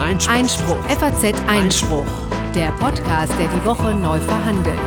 Einspruch. FAZ Einspruch. Der Podcast, der die Woche neu verhandelt.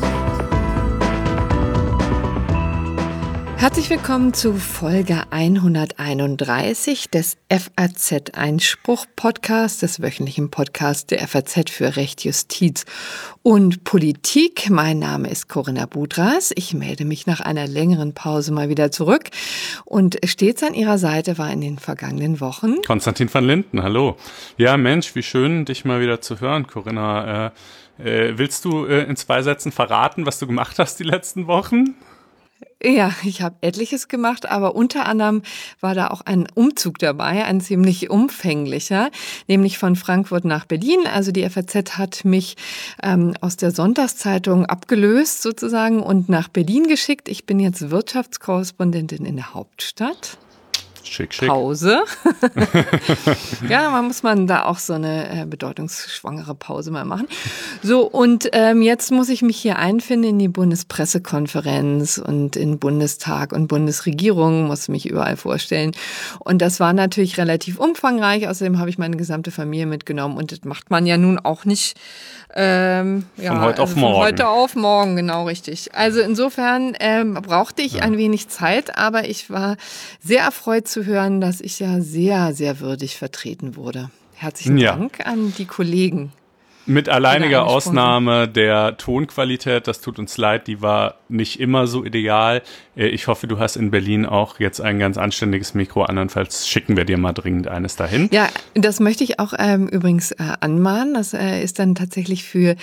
Herzlich willkommen zu Folge 131 des FAZ Einspruch Podcasts, des wöchentlichen Podcasts der FAZ für Recht, Justiz und Politik. Mein Name ist Corinna Budras. Ich melde mich nach einer längeren Pause mal wieder zurück. Und stets an Ihrer Seite war in den vergangenen Wochen Konstantin van Linden, hallo. Ja, Mensch, wie schön, dich mal wieder zu hören, Corinna. Willst du in 2 Sätzen verraten, was du gemacht hast die letzten Wochen? Ja, ich habe etliches gemacht, aber unter anderem war da auch ein Umzug dabei, ein ziemlich umfänglicher, nämlich von Frankfurt nach Berlin. Also die FAZ hat mich aus der Sonntagszeitung abgelöst sozusagen und nach Berlin geschickt. Ich bin jetzt Wirtschaftskorrespondentin in der Hauptstadt. Schick, schick. Pause. Ja, muss man da auch so eine bedeutungsschwangere Pause mal machen. So, und jetzt muss ich mich hier einfinden in die Bundespressekonferenz und in Bundestag und Bundesregierung, muss mich überall vorstellen. Und das war natürlich relativ umfangreich. Außerdem habe ich meine gesamte Familie mitgenommen und das macht man ja nun auch nicht von heute auf morgen. Von heute auf morgen, genau richtig. Also insofern brauchte ich ein wenig Zeit, aber ich war sehr erfreut zu hören, dass ich ja sehr, sehr würdig vertreten wurde. Herzlichen Dank an die Kollegen. Mit alleiniger Ausnahme der Tonqualität, das tut uns leid, die war nicht immer so ideal. Ich hoffe, du hast in Berlin auch jetzt ein ganz anständiges Mikro, andernfalls schicken wir dir mal dringend eines dahin. Ja, das möchte ich auch übrigens anmahnen. Das ist dann tatsächlich für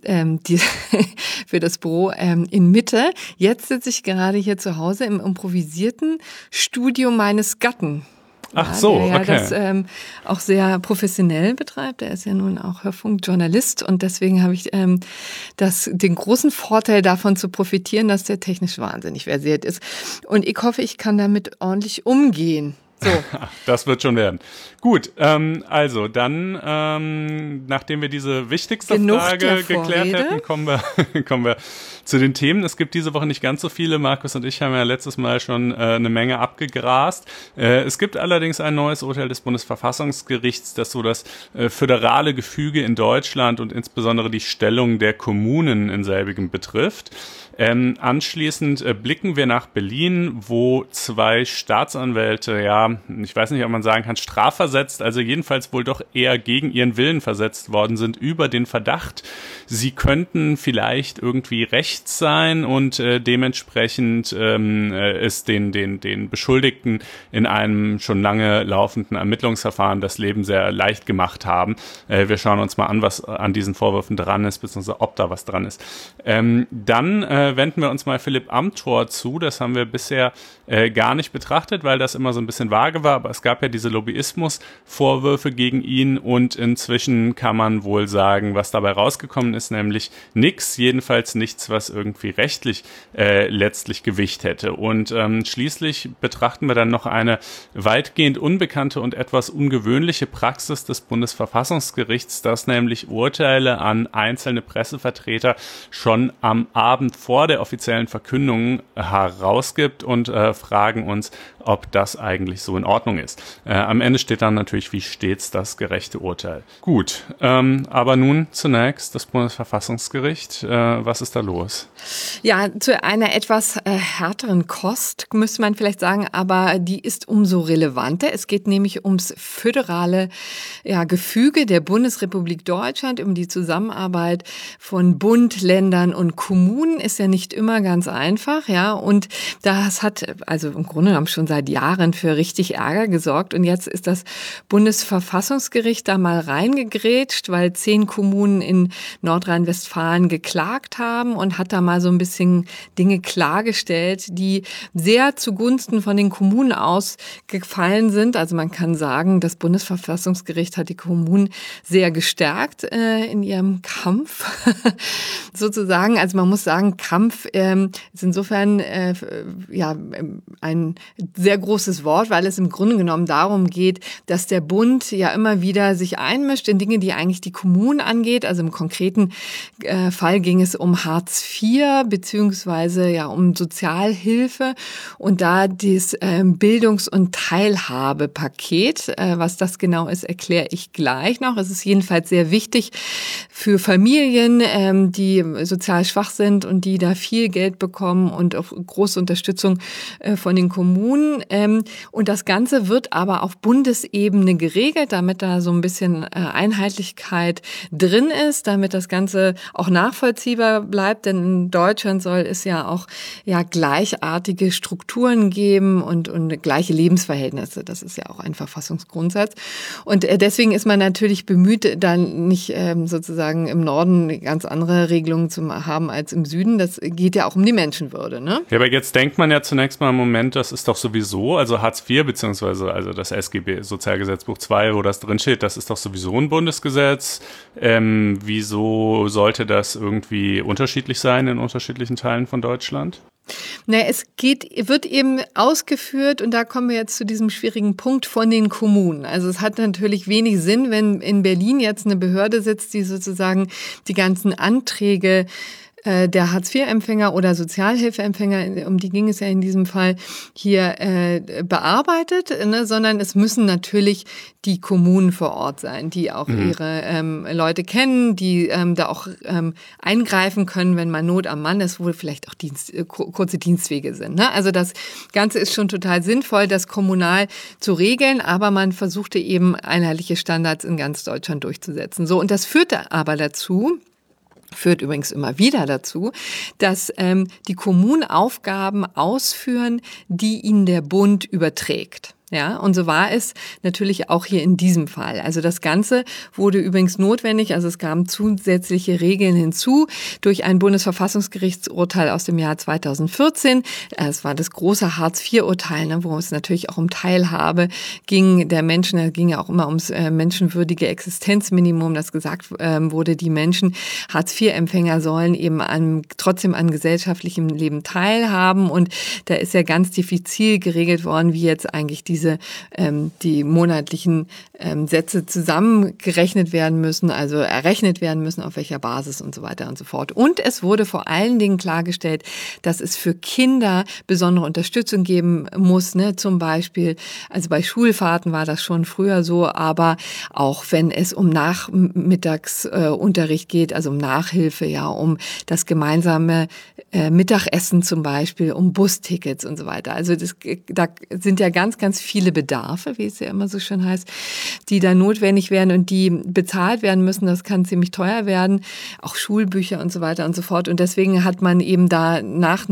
das Büro in Mitte. Jetzt sitze ich gerade hier zu Hause im improvisierten Studio meines Gatten. Ach so, der okay. Das auch sehr professionell betreibt. Er ist ja nun auch Hörfunkjournalist und deswegen habe ich den großen Vorteil davon zu profitieren, dass der technisch wahnsinnig versiert ist. Und ich hoffe, ich kann damit ordentlich umgehen. So. Das wird schon werden. Gut, also dann, nachdem wir diese wichtigste Frage geklärt hätten, kommen wir zu den Themen. Es gibt diese Woche nicht ganz so viele. Markus und ich haben ja letztes Mal schon eine Menge abgegrast. Es gibt allerdings ein neues Urteil des Bundesverfassungsgerichts, das so das föderale Gefüge in Deutschland und insbesondere die Stellung der Kommunen in selbigem betrifft. Anschließend blicken wir nach Berlin, wo 2 Staatsanwälte, ich weiß nicht, ob man sagen kann, strafversetzt, also jedenfalls wohl doch eher gegen ihren Willen versetzt worden sind, über den Verdacht, sie könnten vielleicht irgendwie rechts sein und dementsprechend es den Beschuldigten in einem schon lange laufenden Ermittlungsverfahren das Leben sehr leicht gemacht haben. Wir schauen uns mal an, was an diesen Vorwürfen dran ist, beziehungsweise ob da was dran ist. Dann wenden wir uns mal Philipp Amthor zu. Das haben wir bisher gar nicht betrachtet, weil das immer so ein bisschen vage war. Aber es gab ja diese Lobbyismus-Vorwürfe gegen ihn und inzwischen kann man wohl sagen, was dabei rausgekommen ist, nämlich nichts, jedenfalls nichts, was irgendwie rechtlich letztlich Gewicht hätte. Und schließlich betrachten wir dann noch eine weitgehend unbekannte und etwas ungewöhnliche Praxis des Bundesverfassungsgerichts, das nämlich Urteile an einzelne Pressevertreter schon am Abend vor der offiziellen Verkündung herausgibt und fragen uns, ob das eigentlich so in Ordnung ist. Am Ende steht dann natürlich wie stets das gerechte Urteil. Gut, aber nun zunächst das Bundesverfassungsgericht. Was ist da los? Ja, zu einer etwas härteren Kost, müsste man vielleicht sagen, aber die ist umso relevanter. Es geht nämlich ums föderale Gefüge der Bundesrepublik Deutschland, um die Zusammenarbeit von Bund, Ländern und Kommunen. Ist ja nicht immer ganz einfach, und das hat also im Grunde genommen schon seit Jahren für richtig Ärger gesorgt und jetzt ist das Bundesverfassungsgericht da mal reingegrätscht, weil 10 Kommunen in Nordrhein-Westfalen geklagt haben und hat da mal so ein bisschen Dinge klargestellt, die sehr zugunsten von den Kommunen ausgefallen sind. Also man kann sagen, das Bundesverfassungsgericht hat die Kommunen sehr gestärkt in ihrem Kampf sozusagen. Also man muss sagen, Kampf ist insofern ein sehr großes Wort, weil es im Grunde genommen darum geht, dass der Bund ja immer wieder sich einmischt in Dinge, die eigentlich die Kommunen angeht. Also im konkreten Fall ging es um Hartz IV beziehungsweise ja um Sozialhilfe und da das Bildungs- und Teilhabepaket. Was das genau ist, erkläre ich gleich noch. Es ist jedenfalls sehr wichtig für Familien, die sozial schwach sind und die da viel Geld bekommen und auch große Unterstützung von den Kommunen. Und das Ganze wird aber auf Bundesebene geregelt, damit da so ein bisschen Einheitlichkeit drin ist, damit das Ganze auch nachvollziehbar bleibt. Denn in Deutschland soll es ja auch gleichartige Strukturen geben und gleiche Lebensverhältnisse. Das ist ja auch ein Verfassungsgrundsatz. Und deswegen ist man natürlich bemüht, dann nicht sozusagen im Norden ganz andere Regelungen zu haben als im Süden. Das geht ja auch um die Menschenwürde, ne? Ja, aber jetzt denkt man ja zunächst mal im Moment, das ist doch sowieso, also Hartz IV beziehungsweise also das SGB, Sozialgesetzbuch 2, wo das drin steht, das ist doch sowieso ein Bundesgesetz. Wieso sollte das irgendwie unterschiedlich sein in unterschiedlichen Teilen von Deutschland? Es wird eben ausgeführt, und da kommen wir jetzt zu diesem schwierigen Punkt, von den Kommunen. Also es hat natürlich wenig Sinn, wenn in Berlin jetzt eine Behörde sitzt, die sozusagen die ganzen Anträge der Hartz-IV-Empfänger oder Sozialhilfeempfänger, um die ging es ja in diesem Fall, hier bearbeitet, ne, sondern es müssen natürlich die Kommunen vor Ort sein, die auch ihre Leute kennen, die da auch eingreifen können, wenn mal Not am Mann ist, wo vielleicht auch kurze Dienstwege sind. Ne? Also das Ganze ist schon total sinnvoll, das kommunal zu regeln, aber man versuchte eben einheitliche Standards in ganz Deutschland durchzusetzen. So, und das führt übrigens immer wieder dazu, dass die Kommunen Aufgaben ausführen, die ihnen der Bund überträgt. Ja, und so war es natürlich auch hier in diesem Fall. Also das Ganze wurde übrigens notwendig, also es kamen zusätzliche Regeln hinzu durch ein Bundesverfassungsgerichtsurteil aus dem Jahr 2014. Es war das große Hartz-IV-Urteil, ne, wo es natürlich auch um Teilhabe ging der Menschen. Da ging ja auch immer ums menschenwürdige Existenzminimum, das gesagt wurde, die Menschen, Hartz-IV-Empfänger sollen eben trotzdem an gesellschaftlichem Leben teilhaben. Und da ist ja ganz diffizil geregelt worden, wie jetzt eigentlich die monatlichen Sätze zusammengerechnet werden müssen, also errechnet werden müssen, auf welcher Basis und so weiter und so fort. Und es wurde vor allen Dingen klargestellt, dass es für Kinder besondere Unterstützung geben muss, ne? Zum Beispiel, also bei Schulfahrten war das schon früher so, aber auch wenn es um Nachmittagsunterricht geht, also um Nachhilfe, ja, um das gemeinsame Mittagessen zum Beispiel, um Bustickets und so weiter. Also da sind ja ganz, ganz viele Bedarfe, wie es ja immer so schön heißt, die da notwendig werden und die bezahlt werden müssen. Das kann ziemlich teuer werden, auch Schulbücher und so weiter und so fort. Und deswegen hat man eben da nach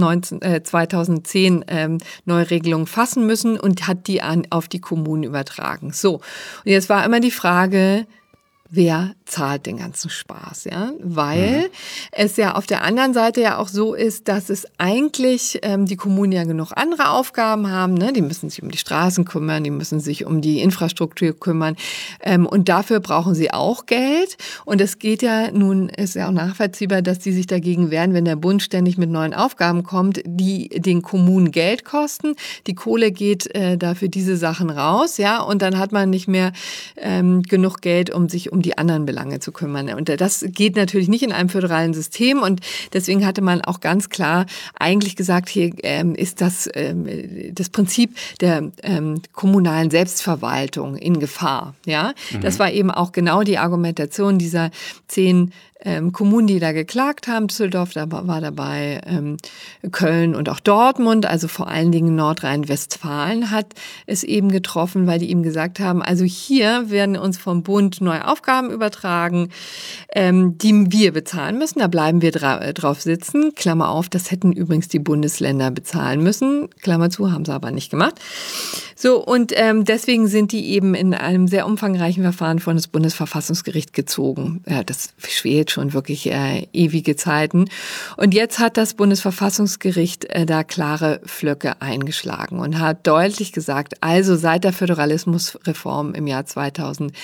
2010 Neuregelungen fassen müssen und hat die auf die Kommunen übertragen. So, und jetzt war immer die Frage, wer zahlt den ganzen Spaß, ja? Weil es ja auf der anderen Seite ja auch so ist, dass es eigentlich die Kommunen ja genug andere Aufgaben haben, ne? Die müssen sich um die Straßen kümmern, die müssen sich um die Infrastruktur kümmern und dafür brauchen sie auch Geld. Und es geht ja nun, ist ja auch nachvollziehbar, dass die sich dagegen wehren, wenn der Bund ständig mit neuen Aufgaben kommt, die den Kommunen Geld kosten. Die Kohle geht da für diese Sachen raus, ja, und dann hat man nicht mehr genug Geld, um sich um die anderen Belange zu kümmern. Und das geht natürlich nicht in einem föderalen System. Und deswegen hatte man auch ganz klar eigentlich gesagt, hier ist das Prinzip der kommunalen Selbstverwaltung in Gefahr. Ja, das war eben auch genau die Argumentation dieser 10 Kommunen, die da geklagt haben. Düsseldorf war dabei, Köln und auch Dortmund, also vor allen Dingen Nordrhein-Westfalen hat es eben getroffen, weil die eben gesagt haben, also hier werden uns vom Bund neue Aufgaben übertragen, die wir bezahlen müssen. Da bleiben wir drauf sitzen. Klammer auf, das hätten übrigens die Bundesländer bezahlen müssen. Klammer zu, haben sie aber nicht gemacht. So, und deswegen sind die eben in einem sehr umfangreichen Verfahren vor das Bundesverfassungsgericht gezogen. Ja, das schwelt schon wirklich ewige Zeiten. Und jetzt hat das Bundesverfassungsgericht da klare Flöcke eingeschlagen und hat deutlich gesagt, also seit der Föderalismusreform im Jahr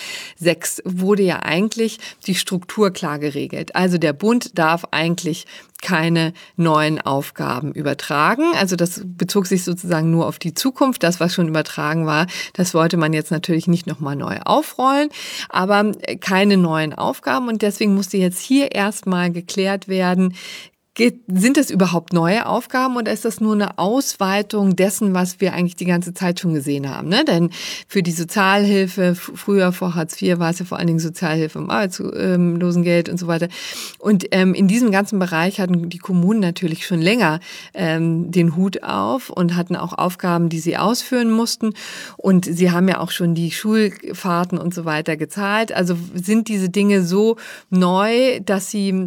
2006 wurde ja eigentlich die Struktur klar geregelt. Also der Bund darf eigentlich keine neuen Aufgaben übertragen. Also das bezog sich sozusagen nur auf die Zukunft. Das, was schon übertragen war, das wollte man jetzt natürlich nicht nochmal neu aufrollen, aber keine neuen Aufgaben. Und deswegen musste jetzt hier erstmal geklärt werden, sind es überhaupt neue Aufgaben oder ist das nur eine Ausweitung dessen, was wir eigentlich die ganze Zeit schon gesehen haben? Ne? Denn für die Sozialhilfe, früher vor Hartz IV war es ja vor allen Dingen Sozialhilfe und Arbeitslosengeld und so weiter. Und in diesem ganzen Bereich hatten die Kommunen natürlich schon länger den Hut auf und hatten auch Aufgaben, die sie ausführen mussten. Und sie haben ja auch schon die Schulfahrten und so weiter gezahlt. Also sind diese Dinge so neu, dass sie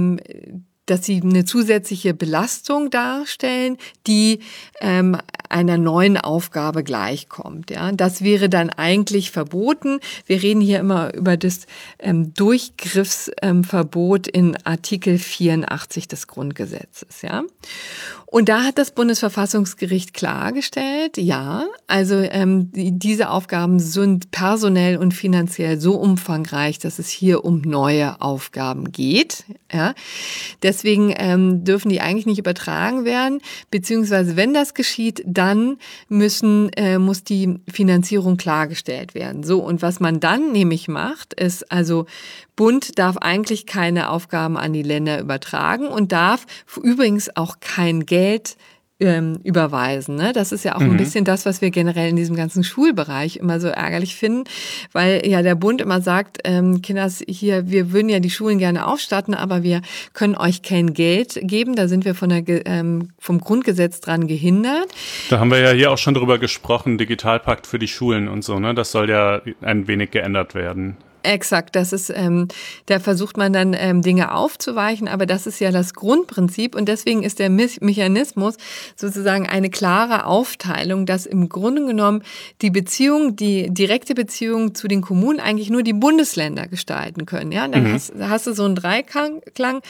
eine zusätzliche Belastung darstellen, die einer neuen Aufgabe gleichkommt. Ja, das wäre dann eigentlich verboten. Wir reden hier immer über das Durchgriffsverbot in Artikel 84 des Grundgesetzes. Ja, und da hat das Bundesverfassungsgericht klargestellt, ja, also diese Aufgaben sind personell und finanziell so umfangreich, dass es hier um neue Aufgaben geht. Ja, deswegen dürfen die eigentlich nicht übertragen werden, beziehungsweise wenn das geschieht, dann muss die Finanzierung klargestellt werden. So, und was man dann nämlich macht, ist also, Bund darf eigentlich keine Aufgaben an die Länder übertragen und darf übrigens auch kein Geld überweisen. Ne? Das ist ja auch ein bisschen das, was wir generell in diesem ganzen Schulbereich immer so ärgerlich finden, weil ja der Bund immer sagt, Kinders, hier, wir würden ja die Schulen gerne aufstatten, aber wir können euch kein Geld geben. Da sind wir vom Grundgesetz dran gehindert. Da haben wir ja hier auch schon drüber gesprochen, Digitalpakt für die Schulen und so. Ne? Das soll ja ein wenig geändert werden. Exakt, das ist, da versucht man dann Dinge aufzuweichen, aber das ist ja das Grundprinzip und deswegen ist der Mechanismus sozusagen eine klare Aufteilung, dass im Grunde genommen die direkte Beziehung zu den Kommunen eigentlich nur die Bundesländer gestalten können. Ja, dann hast du so einen Dreiklang,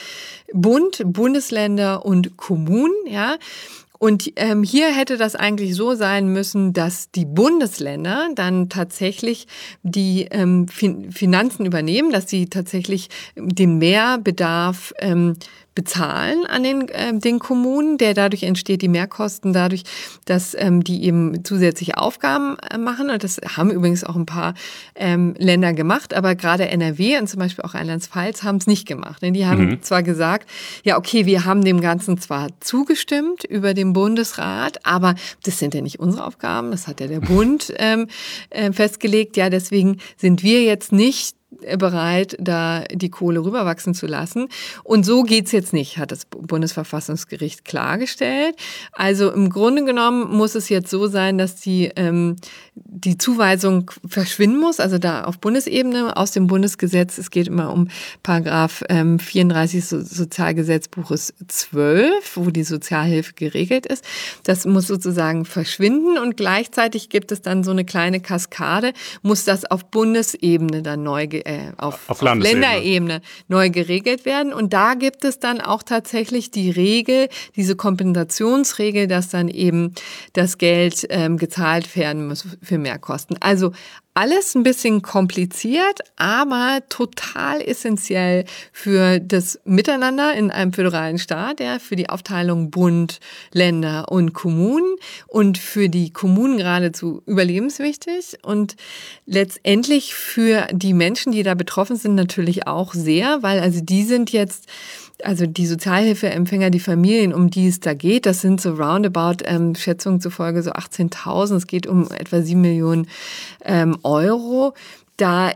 Bund, Bundesländer und Kommunen, ja. Und hier hätte das eigentlich so sein müssen, dass die Bundesländer dann tatsächlich die Finanzen übernehmen, dass sie tatsächlich den Mehrbedarf bezahlen an den Kommunen, der dadurch entsteht, die Mehrkosten dadurch, dass die eben zusätzliche Aufgaben machen. Und das haben übrigens auch ein paar Länder gemacht, aber gerade NRW und zum Beispiel auch Rheinland-Pfalz haben es nicht gemacht. Die haben zwar gesagt, ja okay, wir haben dem Ganzen zwar zugestimmt über den Bundesrat, aber das sind ja nicht unsere Aufgaben, das hat ja der Bund festgelegt. Ja, deswegen sind wir jetzt nicht bereit, da die Kohle rüberwachsen zu lassen. Und so geht's jetzt nicht, hat das Bundesverfassungsgericht klargestellt. Also im Grunde genommen muss es jetzt so sein, dass die Zuweisung verschwinden muss, also da auf Bundesebene aus dem Bundesgesetz. Es geht immer um Paragraph 34 Sozialgesetzbuches 12, wo die Sozialhilfe geregelt ist. Das muss sozusagen verschwinden und gleichzeitig gibt es dann so eine kleine Kaskade, muss das auf Bundesebene dann auf Länderebene neu geregelt werden. Und da gibt es dann auch tatsächlich die Regel, diese Kompensationsregel, dass dann eben das Geld gezahlt werden muss für Mehrkosten. Also alles ein bisschen kompliziert, aber total essentiell für das Miteinander in einem föderalen Staat, ja, für die Aufteilung Bund, Länder und Kommunen und für die Kommunen geradezu überlebenswichtig und letztendlich für die Menschen, die da betroffen sind, natürlich auch sehr, weil also die sind jetzt, also die Sozialhilfeempfänger, die Familien, um die es da geht, das sind so roundabout Schätzungen zufolge so 18.000. Es geht um etwa 7 Millionen Euro. Da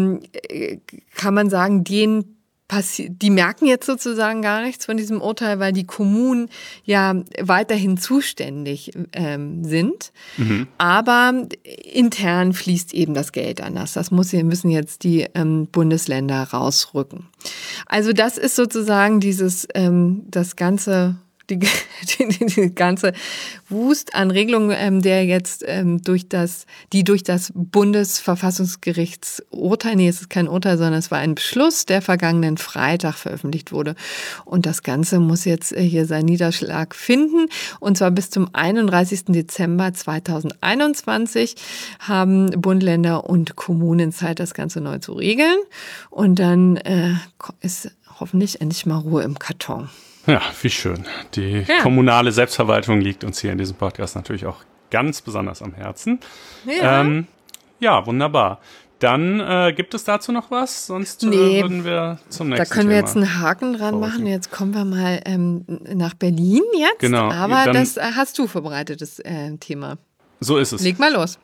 kann man sagen, die merken jetzt sozusagen gar nichts von diesem Urteil, weil die Kommunen ja weiterhin zuständig sind. Aber intern fließt eben das Geld anders. Das müssen jetzt die Bundesländer rausrücken. Also das ist sozusagen das ganze die ganze Wust an Regelungen, der jetzt durch das Bundesverfassungsgerichtsurteil, es ist kein Urteil, sondern es war ein Beschluss, der vergangenen Freitag veröffentlicht wurde. Und das Ganze muss jetzt hier seinen Niederschlag finden. Und zwar bis zum 31. Dezember 2021 haben Bund, Länder und Kommunen Zeit, das Ganze neu zu regeln. Und dann ist hoffentlich endlich mal Ruhe im Karton. Ja, wie schön. Die kommunale Selbstverwaltung liegt uns hier in diesem Podcast natürlich auch ganz besonders am Herzen. Ja, wunderbar. Dann gibt es dazu noch was, sonst würden wir zum nächsten Thema. Da können wir jetzt einen Haken dran machen. Jetzt kommen wir mal nach Berlin jetzt. Genau. Aber das hast du vorbereitet, das Thema. So ist es. Leg mal los.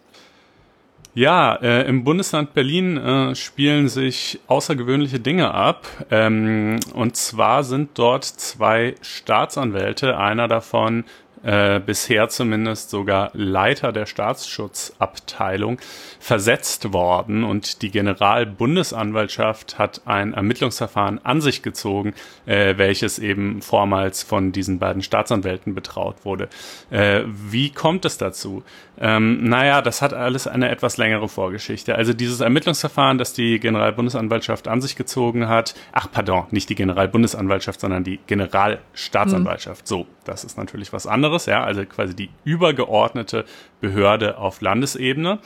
Ja, im Bundesland Berlin spielen sich außergewöhnliche Dinge ab. Und zwar sind dort 2 Staatsanwälte, einer davon bisher zumindest sogar Leiter der Staatsschutzabteilung, versetzt worden. Und die Generalbundesanwaltschaft hat ein Ermittlungsverfahren an sich gezogen, welches eben vormals von diesen beiden Staatsanwälten betraut wurde. Wie kommt es dazu? Das hat alles eine etwas längere Vorgeschichte. Also dieses Ermittlungsverfahren, das die Generalbundesanwaltschaft an sich gezogen hat, nicht die Generalbundesanwaltschaft, sondern die Generalstaatsanwaltschaft. So, das ist natürlich was anderes, ja, also quasi die übergeordnete Behörde auf Landesebene.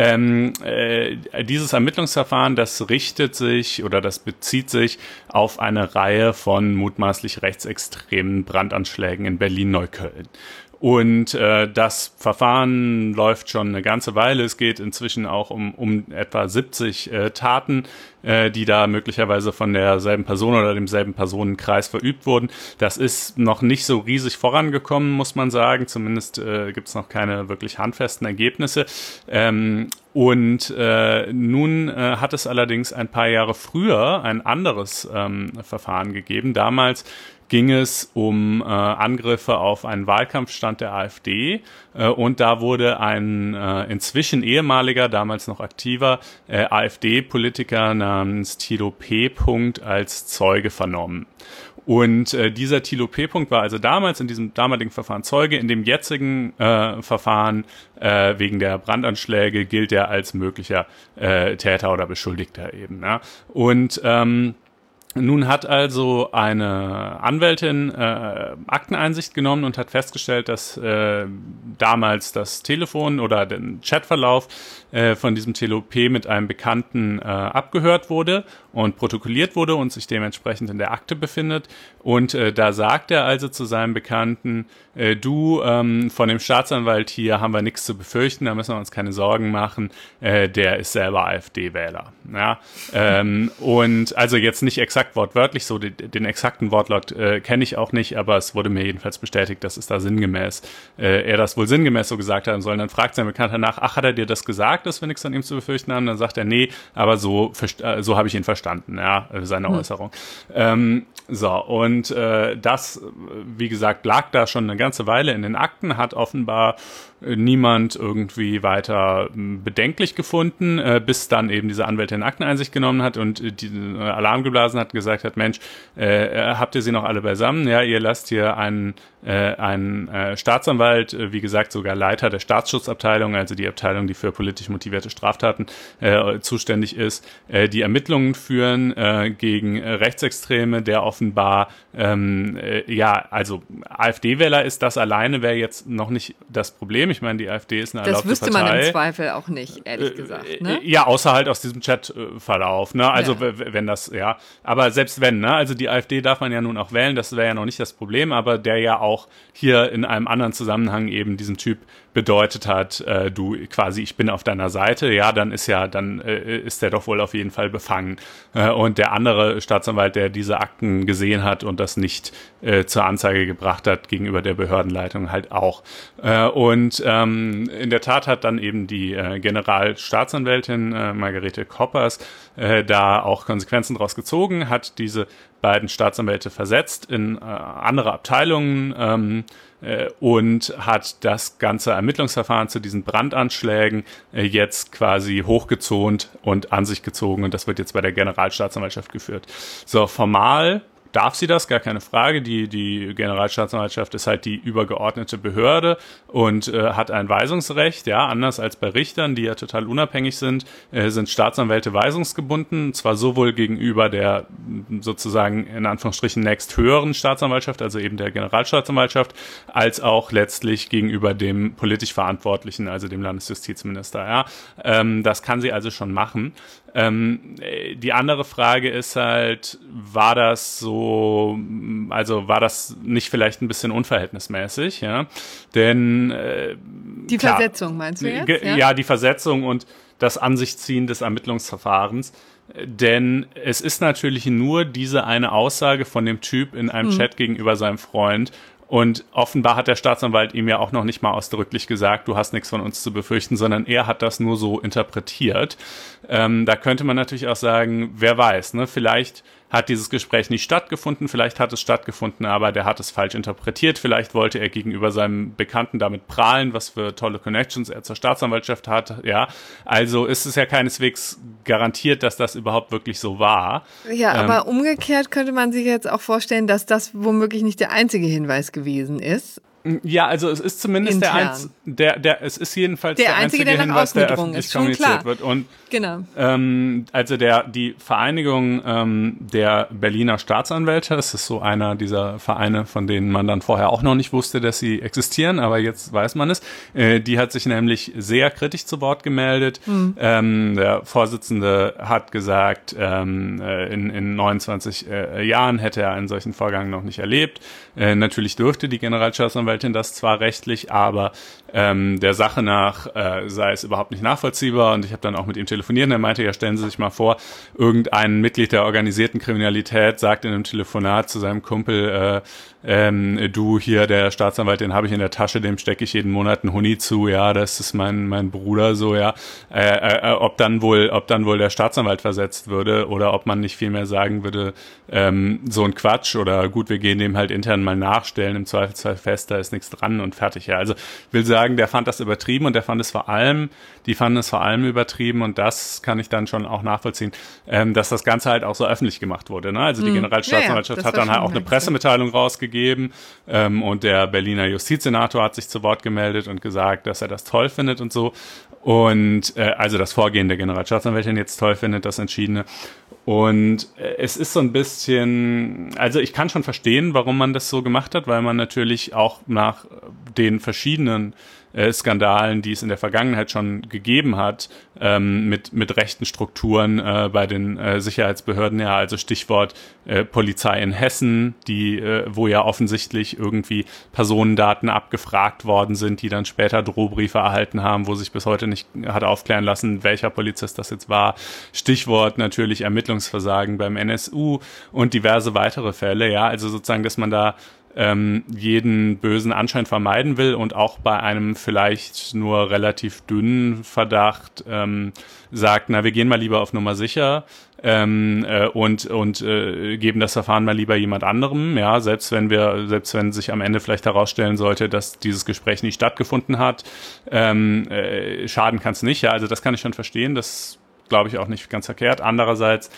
Dieses Ermittlungsverfahren, das bezieht sich auf eine Reihe von mutmaßlich rechtsextremen Brandanschlägen in Berlin-Neukölln. Und das Verfahren läuft schon eine ganze Weile. Es geht inzwischen auch um etwa 70 Taten, die da möglicherweise von derselben Person oder demselben Personenkreis verübt wurden. Das ist noch nicht so riesig vorangekommen, muss man sagen. Zumindest gibt es noch keine wirklich handfesten Ergebnisse. Nun hat es allerdings ein paar Jahre früher ein anderes Verfahren gegeben. Damals ging es um Angriffe auf einen Wahlkampfstand der AfD und da wurde ein inzwischen ehemaliger, damals noch aktiver AfD-Politiker namens Thilo P. als Zeuge vernommen. Und dieser Thilo P. war also damals in diesem damaligen Verfahren Zeuge. In dem jetzigen Verfahren wegen der Brandanschläge gilt er als möglicher Täter oder Beschuldigter eben. Ja? Und nun hat also eine Anwältin Akteneinsicht genommen und hat festgestellt, dass damals das Telefon oder der Chatverlauf von diesem Thilo P. mit einem Bekannten abgehört wurde und protokolliert wurde und sich dementsprechend in der Akte befindet. Und da sagt er also zu seinem Bekannten, von dem Staatsanwalt hier haben wir nichts zu befürchten, da müssen wir uns keine Sorgen machen, der ist selber AfD-Wähler. Ja? Und also jetzt nicht exakt wortwörtlich, so den exakten Wortlaut kenne ich auch nicht, aber es wurde mir jedenfalls bestätigt, dass es da er das wohl sinngemäß so gesagt haben soll. Und dann fragt sein Bekannter nach, hat er dir das gesagt, dass wir nichts an ihm zu befürchten haben? Dann sagt er, nee, aber so habe ich ihn verstanden, ja, seine Äußerung. Das, wie gesagt, lag da schon eine ganze Weile in den Akten, hat offenbar niemand irgendwie weiter bedenklich gefunden, bis dann eben diese Anwältin Akteneinsicht genommen hat und die Alarm geblasen hat, gesagt hat, Mensch, habt ihr sie noch alle beisammen? Ja, ihr lasst hier einen Staatsanwalt, wie gesagt sogar Leiter der Staatsschutzabteilung, also die Abteilung, die für politisch motivierte Straftaten zuständig ist, die Ermittlungen führen gegen Rechtsextreme, der offenbar, also AfD-Wähler ist, das alleine wäre jetzt noch nicht das Problem. Ich meine, die AfD ist eine erlaubte Partei. Das wüsste man im Zweifel auch nicht, ehrlich gesagt. Ne? Ja, außer halt aus diesem Chatverlauf. Ne? Also wenn das, aber selbst wenn, ne? Also die AfD darf man ja nun auch wählen, das wäre ja noch nicht das Problem, aber der ja auch hier in einem anderen Zusammenhang eben diesem Typ bedeutet hat, ich bin auf deiner Seite, ja, dann ist der doch wohl auf jeden Fall befangen. Und der andere Staatsanwalt, der diese Akten gesehen hat und das nicht zur Anzeige gebracht hat gegenüber der Behördenleitung halt auch. In der Tat hat dann eben die Generalstaatsanwältin Margarete Koppers da auch Konsequenzen draus gezogen, hat diese beiden Staatsanwälte versetzt in andere Abteilungen und hat das ganze Ermittlungsverfahren zu diesen Brandanschlägen jetzt quasi hochgezont und an sich gezogen und das wird jetzt bei der Generalstaatsanwaltschaft geführt. So, formal darf sie das, gar keine Frage. Die Generalstaatsanwaltschaft ist halt die übergeordnete Behörde und hat ein Weisungsrecht, ja, anders als bei Richtern, die ja total unabhängig sind Staatsanwälte weisungsgebunden, zwar sowohl gegenüber der sozusagen in Anführungsstrichen nächsthöheren Staatsanwaltschaft, also eben der Generalstaatsanwaltschaft, als auch letztlich gegenüber dem politisch Verantwortlichen, also dem Landesjustizminister, ja. Das kann sie also schon machen. Die andere Frage ist halt, war das so so, also war das nicht vielleicht ein bisschen unverhältnismäßig, ja? Denn die Versetzung meinst du jetzt? Ja, die Versetzung und das An sich ziehen des Ermittlungsverfahrens. Denn es ist natürlich nur diese eine Aussage von dem Typ in einem Chat gegenüber seinem Freund. Und offenbar hat der Staatsanwalt ihm ja auch noch nicht mal ausdrücklich gesagt, du hast nichts von uns zu befürchten, sondern er hat das nur so interpretiert. Da könnte man natürlich auch sagen, wer weiß, ne? Vielleicht hat dieses Gespräch nicht stattgefunden, vielleicht hat es stattgefunden, aber der hat es falsch interpretiert. Vielleicht wollte er gegenüber seinem Bekannten damit prahlen, was für tolle Connections er zur Staatsanwaltschaft hat. Ja, also ist es ja keineswegs garantiert, dass das überhaupt wirklich so war. Ja, aber umgekehrt könnte man sich jetzt auch vorstellen, dass das womöglich nicht der einzige Hinweis gewesen ist. Ja, also es ist zumindest es ist jedenfalls der einzige Hinweis, der öffentlich kommuniziert wird. Und genau. Also die Vereinigung der Berliner Staatsanwälte, das ist so einer dieser Vereine, von denen man dann vorher auch noch nicht wusste, dass sie existieren, aber jetzt weiß man es. Die hat sich nämlich sehr kritisch zu Wort gemeldet. Der Vorsitzende hat gesagt, in 29 Jahren hätte er einen solchen Vorgang noch nicht erlebt. Natürlich dürfte die Generalstaatsanwältin das zwar rechtlich, aber der Sache nach sei es überhaupt nicht nachvollziehbar. Und ich habe dann auch mit ihm telefoniert und er meinte, ja, stellen Sie sich mal vor, irgendein Mitglied der organisierten Kriminalität sagt in einem Telefonat zu seinem Kumpel, du hier, der Staatsanwalt, den habe ich in der Tasche, dem stecke ich jeden Monat einen Huni zu, ja, das ist mein Bruder, so, ja. Ob dann wohl der Staatsanwalt versetzt würde oder ob man nicht vielmehr sagen würde, so ein Quatsch oder gut, wir gehen dem halt intern mal nachstellen, im Zweifelsfall fest, da ist nichts dran und fertig, ja. Also will sagen, der fand das übertrieben und die fanden es vor allem übertrieben und das kann ich dann schon auch nachvollziehen, dass das Ganze halt auch so öffentlich gemacht wurde, ne? Also die Generalstaatsanwaltschaft hat dann halt auch eine Pressemitteilung rausgegeben und der Berliner Justizsenator hat sich zu Wort gemeldet und gesagt, dass er das toll findet und so und also das Vorgehen der Generalstaatsanwältin jetzt toll findet, das Entschiedene. Und es ist so ein bisschen, also ich kann schon verstehen, warum man das so gemacht hat, weil man natürlich auch nach den verschiedenen Skandalen, die es in der Vergangenheit schon gegeben hat, mit rechten Strukturen bei den Sicherheitsbehörden, ja, also Stichwort Polizei in Hessen, wo ja offensichtlich irgendwie Personendaten abgefragt worden sind, die dann später Drohbriefe erhalten haben, wo sich bis heute nicht hat aufklären lassen, welcher Polizist das jetzt war. Stichwort natürlich Ermittlungsversagen beim NSU und diverse weitere Fälle, ja, also sozusagen, dass man da jeden bösen Anschein vermeiden will und auch bei einem vielleicht nur relativ dünnen Verdacht sagt, na, wir gehen mal lieber auf Nummer sicher und geben das Verfahren mal lieber jemand anderem, ja, selbst wenn sich am Ende vielleicht herausstellen sollte, dass dieses Gespräch nicht stattgefunden hat, schaden kann es nicht, ja, also das kann ich schon verstehen, das glaube ich auch nicht ganz verkehrt. Andererseits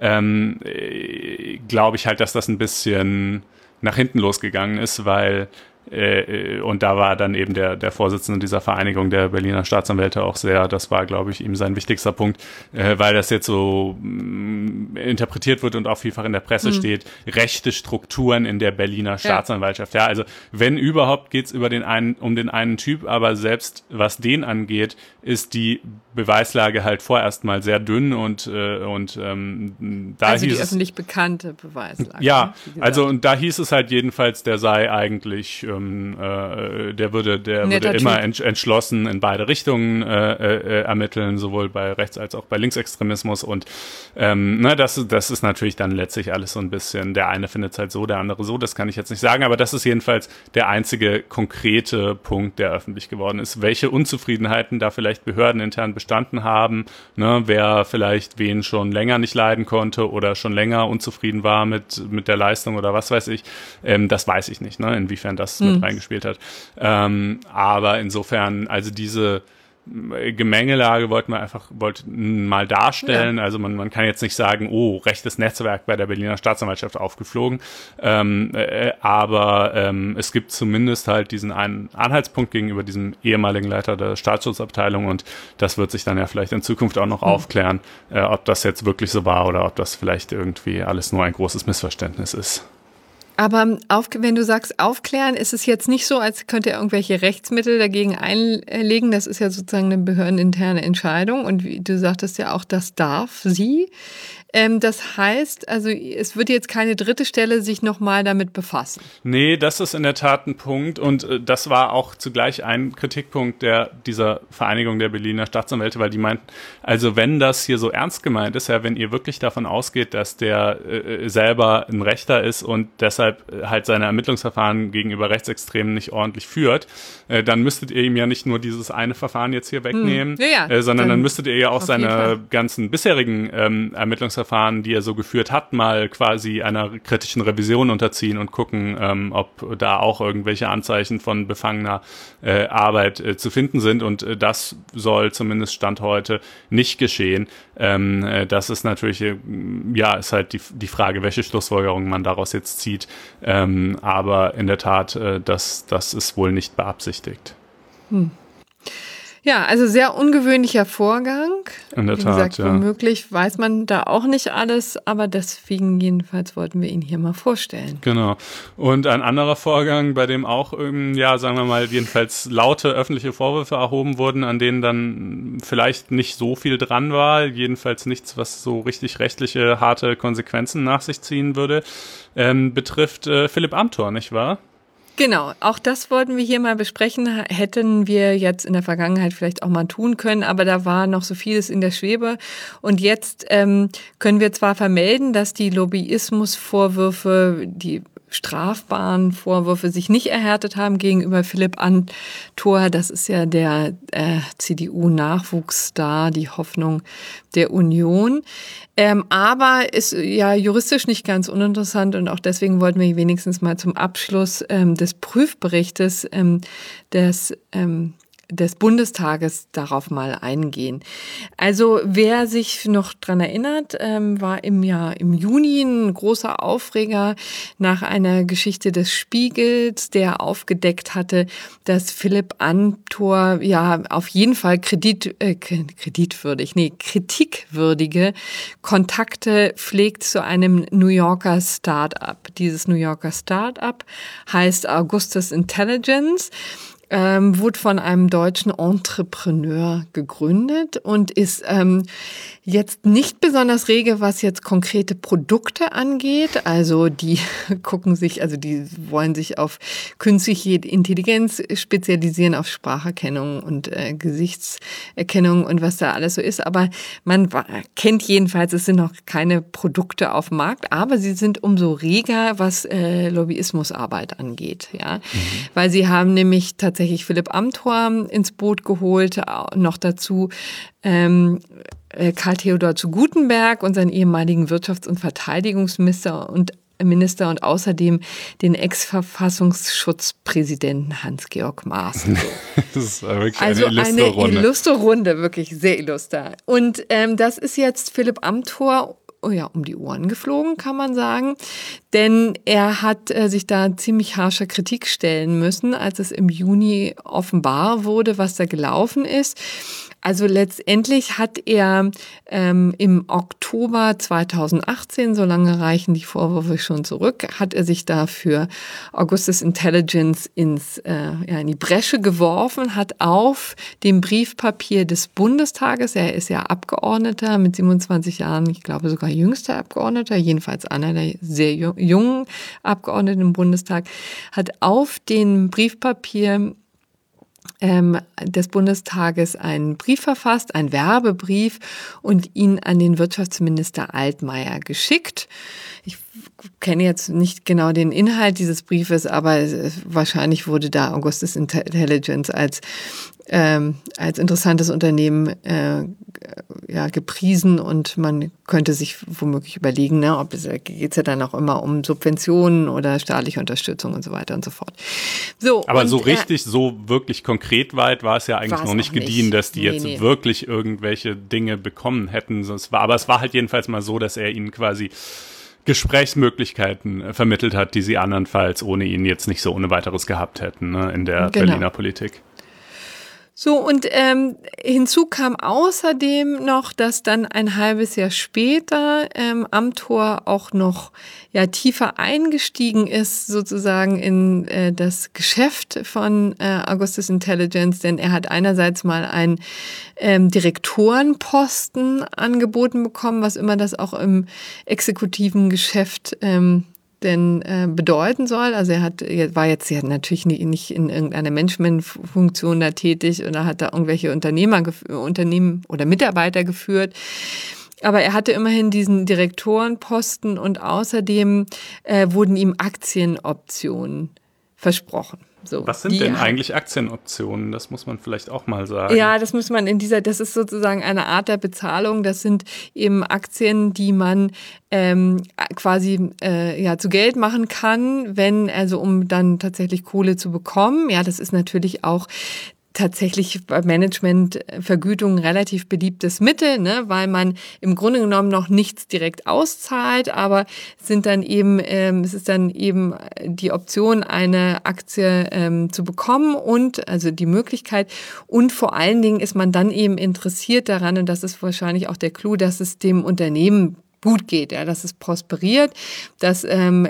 glaube ich halt, dass das ein bisschen nach hinten losgegangen ist, weil und da war dann eben der Vorsitzende dieser Vereinigung der Berliner Staatsanwälte auch sehr, das war, glaube ich, ihm sein wichtigster Punkt, weil das jetzt so interpretiert wird und auch vielfach in der Presse steht, rechte Strukturen in der Berliner Staatsanwaltschaft. Ja, also wenn überhaupt geht's um den einen Typ, aber selbst was den angeht, ist die Beweislage halt vorerst mal sehr dünn und da also hieß die öffentlich bekannte Beweislage. Ja, also und da hieß es halt jedenfalls, der sei eigentlich der würde immer entschlossen in beide Richtungen ermitteln, sowohl bei Rechts- als auch bei Linksextremismus und das ist natürlich dann letztlich alles so ein bisschen, der eine findet es halt so, der andere so, das kann ich jetzt nicht sagen, aber das ist jedenfalls der einzige konkrete Punkt, der öffentlich geworden ist. Welche Unzufriedenheiten da vielleicht behördenintern bestanden haben, ne, wer vielleicht wen schon länger nicht leiden konnte oder schon länger unzufrieden war mit der Leistung oder was weiß ich, das weiß ich nicht, ne, inwiefern das mit reingespielt hat. Aber insofern, also diese Gemengelage wollten mal darstellen. Ja. Also man kann jetzt nicht sagen, oh, rechtes Netzwerk bei der Berliner Staatsanwaltschaft aufgeflogen. Aber es gibt zumindest halt diesen einen Anhaltspunkt gegenüber diesem ehemaligen Leiter der Staatsschutzabteilung und das wird sich dann ja vielleicht in Zukunft auch noch aufklären, ob das jetzt wirklich so war oder ob das vielleicht irgendwie alles nur ein großes Missverständnis ist. Aber wenn du sagst aufklären, ist es jetzt nicht so, als könnte er irgendwelche Rechtsmittel dagegen einlegen. Das ist ja sozusagen eine behördeninterne Entscheidung. Und wie du sagtest ja auch, das darf sie. Das heißt, also es wird jetzt keine dritte Stelle sich nochmal damit befassen. Nee, das ist in der Tat ein Punkt und das war auch zugleich ein Kritikpunkt dieser Vereinigung der Berliner Staatsanwälte, weil die meinten, also wenn das hier so ernst gemeint ist, ja, wenn ihr wirklich davon ausgeht, dass der selber ein Rechter ist und deshalb halt seine Ermittlungsverfahren gegenüber Rechtsextremen nicht ordentlich führt, dann müsstet ihr ihm ja nicht nur dieses eine Verfahren jetzt hier wegnehmen, sondern dann müsstet ihr ja auch seine ganzen bisherigen Ermittlungsverfahren, die er so geführt hat, mal quasi einer kritischen Revision unterziehen und gucken, ob da auch irgendwelche Anzeichen von befangener Arbeit zu finden sind. Und das soll zumindest Stand heute nicht geschehen. Das ist natürlich, ist halt die Frage, welche Schlussfolgerungen man daraus jetzt zieht. Aber in der Tat, das ist wohl nicht beabsichtigt. Ja, also sehr ungewöhnlicher Vorgang. In der Tat, wie gesagt, womöglich weiß man da auch nicht alles, aber deswegen jedenfalls wollten wir ihn hier mal vorstellen. Genau. Und ein anderer Vorgang, bei dem auch, sagen wir mal, jedenfalls laute öffentliche Vorwürfe erhoben wurden, an denen dann vielleicht nicht so viel dran war, jedenfalls nichts, was so richtig rechtliche, harte Konsequenzen nach sich ziehen würde, betrifft Philipp Amthor, nicht wahr? Genau, auch das wollten wir hier mal besprechen, hätten wir jetzt in der Vergangenheit vielleicht auch mal tun können, aber da war noch so vieles in der Schwebe und jetzt können wir zwar vermelden, dass die Lobbyismusvorwürfe, die strafbaren Vorwürfe sich nicht erhärtet haben gegenüber Philipp Amthor. Das ist ja der CDU-Nachwuchsstar, die Hoffnung der Union. Aber ist ja juristisch nicht ganz uninteressant und auch deswegen wollten wir wenigstens mal zum Abschluss des Prüfberichtes des Bundestages darauf mal eingehen. Also wer sich noch dran erinnert, war im Juni ein großer Aufreger nach einer Geschichte des Spiegels, der aufgedeckt hatte, dass Philipp Amthor auf jeden Fall kritikwürdige Kontakte pflegt zu einem New Yorker Start-up. Dieses New Yorker Start-up heißt Augustus Intelligence. Wurde von einem deutschen Entrepreneur gegründet und ist jetzt nicht besonders rege, was jetzt konkrete Produkte angeht. Also die die wollen sich auf künstliche Intelligenz spezialisieren, auf Spracherkennung und Gesichtserkennung und was da alles so ist. Aber man kennt jedenfalls, es sind noch keine Produkte auf dem Markt, aber sie sind umso reger, was Lobbyismusarbeit angeht. Ja? Weil sie haben nämlich tatsächlich Philipp Amthor ins Boot geholt, noch dazu Karl Theodor zu Gutenberg und seinen ehemaligen Wirtschafts- und Verteidigungsminister und außerdem den Ex-Verfassungsschutzpräsidenten Hans-Georg Maaßen. Das ist wirklich eine illustre Runde. Eine illustre Runde, wirklich sehr illuster. Und das ist jetzt Philipp Amthor um die Ohren geflogen, kann man sagen. Denn er hat sich da ziemlich harscher Kritik stellen müssen, als es im Juni offenbar wurde, was da gelaufen ist. Also letztendlich hat er im Oktober 2018, so lange reichen die Vorwürfe schon zurück, hat er sich da für Augustus Intelligence in die Bresche geworfen, hat auf dem Briefpapier des Bundestages, er ist ja Abgeordneter mit 27 Jahren, ich glaube sogar jüngster Abgeordneter, jedenfalls einer der sehr jungen Abgeordneten im Bundestag, hat auf dem Briefpapier des Bundestages einen Brief verfasst, einen Werbebrief und ihn an den Wirtschaftsminister Altmaier geschickt. Ich kenne jetzt nicht genau den Inhalt dieses Briefes, aber wahrscheinlich wurde da Augustus Intelligence als interessantes Unternehmen gepriesen und man könnte sich womöglich überlegen, ob es geht ja dann auch immer um Subventionen oder staatliche Unterstützung und so weiter und so fort. So, aber so richtig, so wirklich konkret weit war es ja eigentlich noch nicht gediehen, dass die jetzt wirklich irgendwelche Dinge bekommen hätten. Aber es war halt jedenfalls mal so, dass er ihnen quasi Gesprächsmöglichkeiten vermittelt hat, die sie andernfalls ohne ihn jetzt nicht so ohne weiteres gehabt hätten, in der Berliner Politik. So, und hinzu kam außerdem noch, dass dann ein halbes Jahr später Amthor auch noch tiefer eingestiegen ist, sozusagen in das Geschäft von Augustus Intelligence, denn er hat einerseits mal einen Direktorenposten angeboten bekommen, was immer das auch im exekutiven Geschäft bedeuten soll. Also er war jetzt natürlich nicht in irgendeiner Managementfunktion da tätig oder hat da irgendwelche Unternehmen oder Mitarbeiter geführt. Aber er hatte immerhin diesen Direktorenposten und außerdem wurden ihm Aktienoptionen versprochen. So, was sind denn eigentlich Aktienoptionen? Das muss man vielleicht auch mal sagen. Ja, das muss man das ist sozusagen eine Art der Bezahlung. Das sind eben Aktien, die man quasi zu Geld machen kann, um dann tatsächlich Kohle zu bekommen. Ja, das ist natürlich auch tatsächlich bei Managementvergütungen relativ beliebtes Mittel, ne, weil man im Grunde genommen noch nichts direkt auszahlt, aber es ist dann eben die Option, eine Aktie zu bekommen und also die Möglichkeit, und vor allen Dingen ist man dann eben interessiert daran, und das ist wahrscheinlich auch der Clou, dass es dem Unternehmen gut geht, ja, dass es prosperiert, dass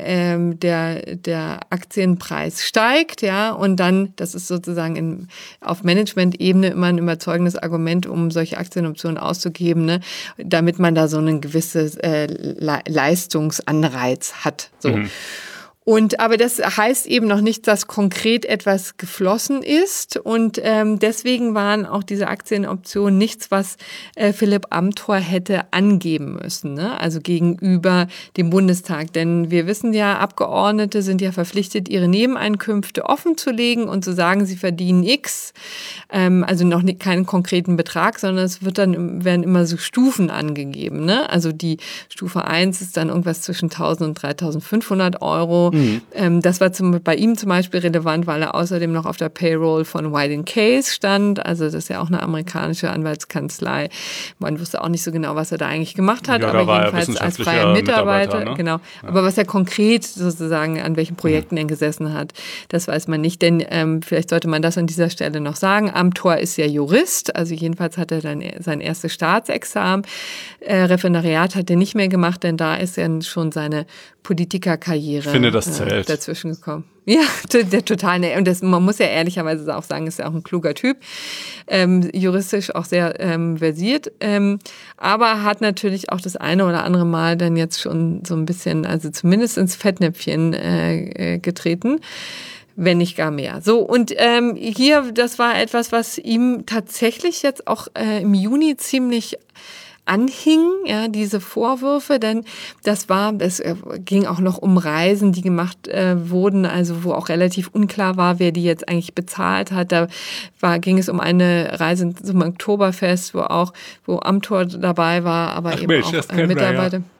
der Aktienpreis steigt, ja, und dann, das ist sozusagen auf Management-Ebene immer ein überzeugendes Argument, um solche Aktienoptionen auszugeben, ne, damit man da so einen gewisses Leistungsanreiz hat. So. Mhm. Aber das heißt eben noch nicht, dass konkret etwas geflossen ist. Und deswegen waren auch diese Aktienoptionen nichts, was Philipp Amthor hätte angeben müssen, ne? Also gegenüber dem Bundestag. Denn wir wissen ja, Abgeordnete sind ja verpflichtet, ihre Nebeneinkünfte offenzulegen und zu sagen, sie verdienen X. Also noch keinen konkreten Betrag, sondern werden immer so Stufen angegeben, ne? Also die Stufe 1 ist dann irgendwas zwischen 1.000 und 3.500 Euro. Mhm. Das war bei ihm zum Beispiel relevant, weil er außerdem noch auf der Payroll von White & Case stand. Also das ist ja auch eine amerikanische Anwaltskanzlei. Man wusste auch nicht so genau, was er da eigentlich gemacht hat, aber jedenfalls als freier Mitarbeiter. Ne? Genau. Ja. Aber was er konkret sozusagen an welchen Projekten er gesessen hat, das weiß man nicht. Denn vielleicht sollte man das an dieser Stelle noch sagen. Amthor ist ja Jurist, also jedenfalls hat er dann sein erstes Staatsexamen. Referendariat hat er nicht mehr gemacht, denn da ist ja schon seine Politikerkarriere dazwischen gekommen. Ja, der total. Und man muss ja ehrlicherweise auch sagen, ist ja auch ein kluger Typ, juristisch auch sehr versiert, aber hat natürlich auch das eine oder andere Mal dann jetzt schon so ein bisschen, also zumindest ins Fettnäpfchen getreten, wenn nicht gar mehr. So, und hier, das war etwas, was ihm tatsächlich jetzt auch im Juni ziemlich anhing, ja, diese Vorwürfe, denn es ging auch noch um Reisen, die gemacht wurden, also wo auch relativ unklar war, wer die jetzt eigentlich bezahlt hat. Ging es um eine Reise zum Oktoberfest, wo Amthor dabei war, aber eben auch Mitarbeiter. Ja.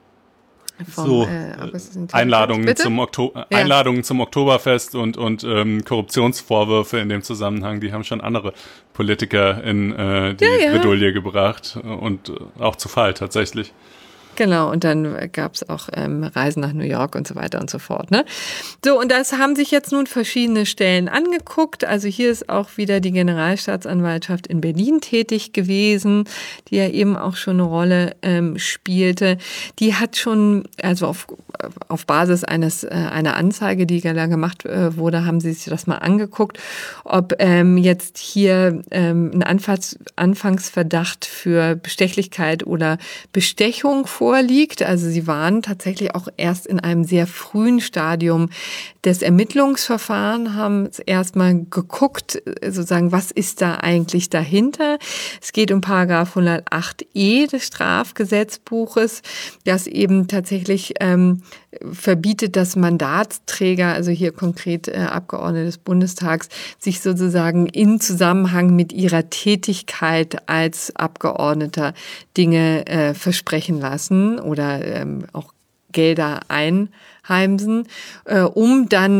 Einladungen zum Oktoberfest und Korruptionsvorwürfe in dem Zusammenhang, die haben schon andere Politiker in die Bredouille gebracht und auch zu Fall tatsächlich. Genau, und dann gab es auch Reisen nach New York und so weiter und so fort. Ne? So, und das haben sich jetzt nun verschiedene Stellen angeguckt. Also hier ist auch wieder die Generalstaatsanwaltschaft in Berlin tätig gewesen, die ja eben auch schon eine Rolle spielte. Die hat schon, also auf Basis einer Anzeige, die da gemacht wurde, haben sie sich das mal angeguckt, ob jetzt hier ein Anfangsverdacht für Bestechlichkeit oder Bestechung vorliegt. Also sie waren tatsächlich auch erst in einem sehr frühen Stadium des Ermittlungsverfahrens, haben erstmal geguckt, sozusagen, was ist da eigentlich dahinter. Es geht um Paragraph 108e des Strafgesetzbuches, das eben tatsächlich verbietet, dass Mandatsträger, also hier konkret Abgeordnete des Bundestags, sich sozusagen in Zusammenhang mit ihrer Tätigkeit als Abgeordneter Dinge versprechen lassen oder auch Gelder einheimsen, um dann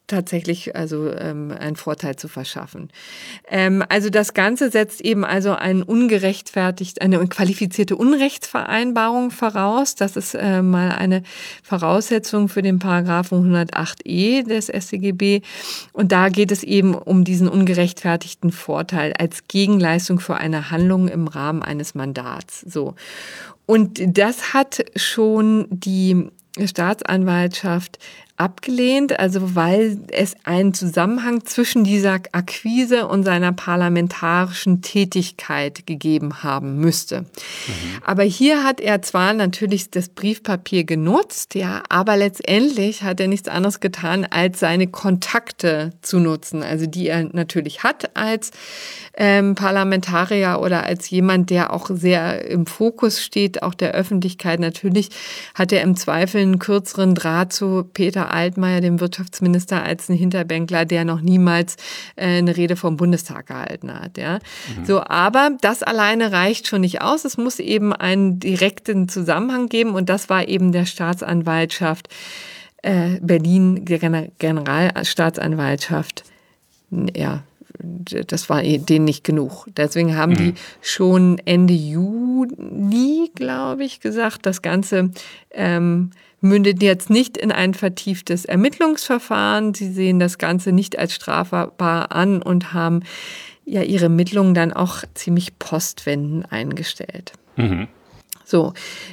tatsächlich also einen Vorteil zu verschaffen. Also das Ganze setzt eben also eine qualifizierte Unrechtsvereinbarung voraus. Das ist mal eine Voraussetzung für den Paragraphen 108e des StGB. Und da geht es eben um diesen ungerechtfertigten Vorteil als Gegenleistung für eine Handlung im Rahmen eines Mandats. So. Und das hat schon die Staatsanwaltschaft abgelehnt, also weil es einen Zusammenhang zwischen dieser Akquise und seiner parlamentarischen Tätigkeit gegeben haben müsste. Aber hier hat er zwar natürlich das Briefpapier genutzt, ja, aber letztendlich hat er nichts anderes getan, als seine Kontakte zu nutzen, also die er natürlich hat als Parlamentarier oder als jemand, der auch sehr im Fokus steht, auch der Öffentlichkeit. Natürlich hat er im Zweifel einen kürzeren Draht zu Peter Altmaier, dem Wirtschaftsminister, als ein Hinterbänkler, der noch niemals eine Rede vom Bundestag gehalten hat. Ja. So, aber das alleine reicht schon nicht aus. Es muss eben einen direkten Zusammenhang geben und das war eben der Staatsanwaltschaft Berlin, der Generalstaatsanwaltschaft, ja, das war denen nicht genug. Deswegen haben die schon Ende Juni, glaube ich, gesagt, das Ganze mündet jetzt nicht in ein vertieftes Ermittlungsverfahren. Sie sehen das Ganze nicht als strafbar an und haben ja ihre Ermittlungen dann auch ziemlich postwendend eingestellt. So.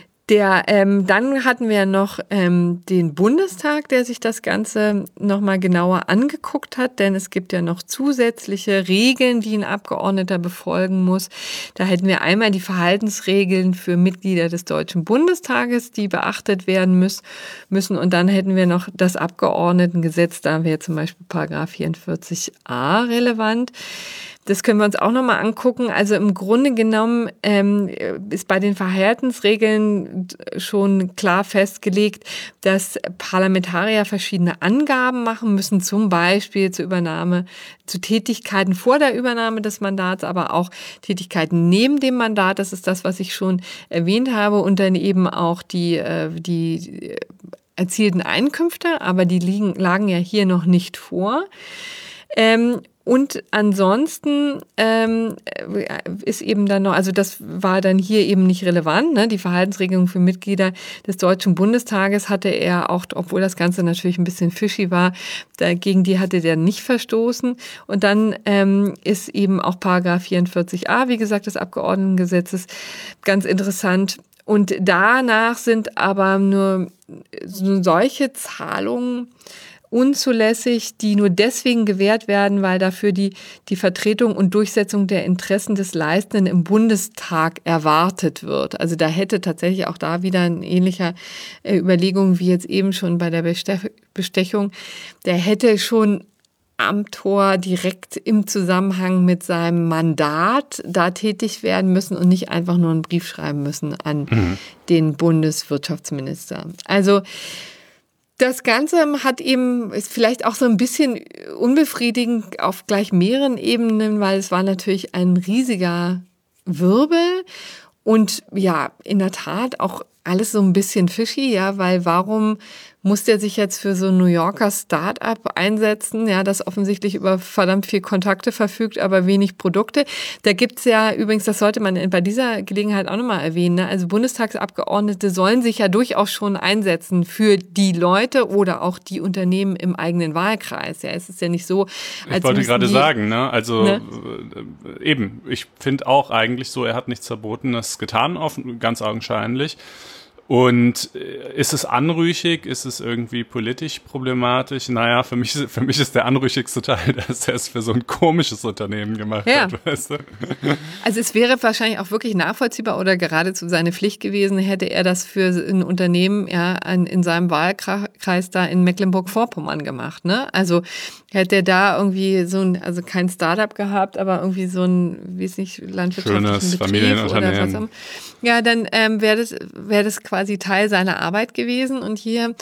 Dann hatten wir noch den Bundestag, der sich das Ganze nochmal genauer angeguckt hat, denn es gibt ja noch zusätzliche Regeln, die ein Abgeordneter befolgen muss. Da hätten wir einmal die Verhaltensregeln für Mitglieder des Deutschen Bundestages, die beachtet werden müssen. Und dann hätten wir noch das Abgeordnetengesetz, da wäre zum Beispiel Paragraph 44a relevant. Das können wir uns auch nochmal angucken. Also im Grunde genommen ist bei den Verhaltensregeln schon klar festgelegt, dass Parlamentarier verschiedene Angaben machen müssen, zum Beispiel zu Tätigkeiten vor der Übernahme des Mandats, aber auch Tätigkeiten neben dem Mandat. Das ist das, was ich schon erwähnt habe. Und dann eben auch die erzielten Einkünfte, aber die lagen ja hier noch nicht vor. Und ansonsten ist eben dann noch, also das war dann hier eben nicht relevant, ne? Die Verhaltensregelung für Mitglieder des Deutschen Bundestages hatte er auch, obwohl das Ganze natürlich ein bisschen fishy war, gegen die hatte der nicht verstoßen. Und dann ist eben auch Paragraph 44a, wie gesagt, des Abgeordnetengesetzes, ganz interessant. Und danach sind aber nur solche Zahlungen unzulässig, die nur deswegen gewährt werden, weil dafür die Vertretung und Durchsetzung der Interessen des Leistenden im Bundestag erwartet wird. Also da hätte tatsächlich auch da wieder ein ähnlicher Überlegung wie jetzt eben schon bei der Bestechung, der hätte schon am Tor direkt im Zusammenhang mit seinem Mandat da tätig werden müssen und nicht einfach nur einen Brief schreiben müssen an den Bundeswirtschaftsminister. Also das Ganze ist vielleicht auch so ein bisschen unbefriedigend auf gleich mehreren Ebenen, weil es war natürlich ein riesiger Wirbel und ja, in der Tat auch alles so ein bisschen fishy, ja, weil warum muss der sich jetzt für so ein New Yorker Start-up einsetzen, ja, das offensichtlich über verdammt viel Kontakte verfügt, aber wenig Produkte. Da gibt's ja übrigens, das sollte man bei dieser Gelegenheit auch nochmal erwähnen, ne? Also Bundestagsabgeordnete sollen sich ja durchaus schon einsetzen für die Leute oder auch die Unternehmen im eigenen Wahlkreis. Ja, es ist ja nicht so, als ich wollte gerade sagen, ne? Also eben, ich finde auch eigentlich so, er hat nichts Verbotenes getan, ganz augenscheinlich. Und ist es anrüchig? Ist es irgendwie politisch problematisch? Naja, für mich ist der anrüchigste Teil, dass er es für so ein komisches Unternehmen gemacht hat. Weißt du? Also es wäre wahrscheinlich auch wirklich nachvollziehbar oder geradezu seine Pflicht gewesen, hätte er das für ein Unternehmen in seinem Wahlkreis da in Mecklenburg-Vorpommern gemacht. Ne? Also hätte er da irgendwie also kein Startup gehabt, aber irgendwie so ein, wie es nicht, landwirtschaftlichen schönes Betrieb Familienunternehmen. Oder was auch immer. Ja, dann wäre das quasi Teil seiner Arbeit gewesen. Und hier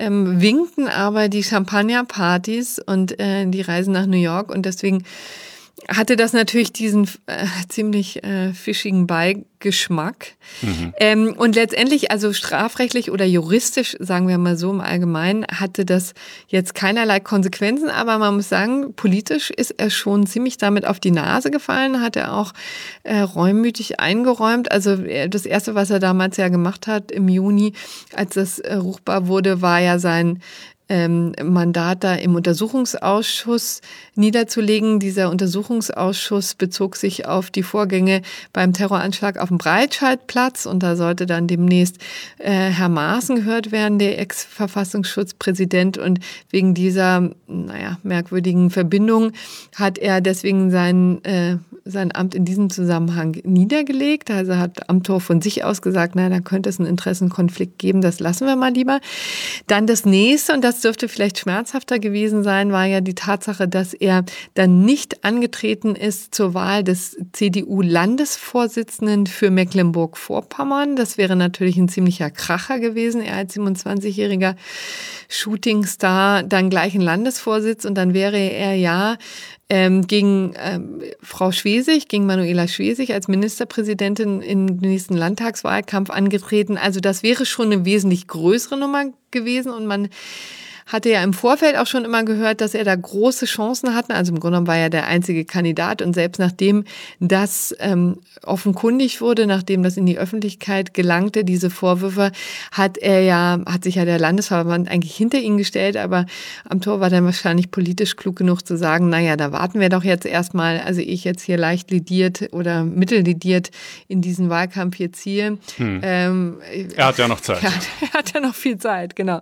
winkten aber die Champagnerpartys und die Reisen nach New York. Und deswegen hatte das natürlich diesen ziemlich fischigen Beigeschmack. Und letztendlich, also strafrechtlich oder juristisch, sagen wir mal so im Allgemeinen, hatte das jetzt keinerlei Konsequenzen, aber man muss sagen, politisch ist er schon ziemlich damit auf die Nase gefallen, hat er auch reumütig eingeräumt. Also das Erste, was er damals ja gemacht hat im Juni, als das ruchbar wurde, war ja sein Mandat da im Untersuchungsausschuss niederzulegen. Dieser Untersuchungsausschuss bezog sich auf die Vorgänge beim Terroranschlag auf dem Breitscheidplatz und da sollte dann demnächst Herr Maaßen gehört werden, der Ex-Verfassungsschutzpräsident, und wegen dieser, merkwürdigen Verbindung hat er deswegen sein Amt in diesem Zusammenhang niedergelegt. Also hat Amthor von sich aus gesagt, da könnte es einen Interessenkonflikt geben, das lassen wir mal lieber. Dann das nächste, und das dürfte vielleicht schmerzhafter gewesen sein, war ja die Tatsache, dass er dann nicht angetreten ist zur Wahl des CDU-Landesvorsitzenden für Mecklenburg-Vorpommern. Das wäre natürlich ein ziemlicher Kracher gewesen. Er als 27-jähriger Shootingstar dann gleich ein Landesvorsitz, und dann wäre er gegen Frau Schwesig, gegen Manuela Schwesig als Ministerpräsidentin im nächsten Landtagswahlkampf angetreten. Also das wäre schon eine wesentlich größere Nummer gewesen, und man hatte ja im Vorfeld auch schon immer gehört, dass er da große Chancen hatte. Also im Grunde genommen war er der einzige Kandidat, und selbst nachdem das offenkundig wurde, nachdem das in die Öffentlichkeit gelangte, diese Vorwürfe, hat sich ja der Landesverband eigentlich hinter ihn gestellt, aber Amthor war dann wahrscheinlich politisch klug genug zu sagen, da warten wir doch jetzt erstmal, also ich jetzt hier leicht lediert oder mittellediert in diesen Wahlkampf hier ziehe. Er hat ja noch Zeit. Er hat ja noch viel Zeit, genau.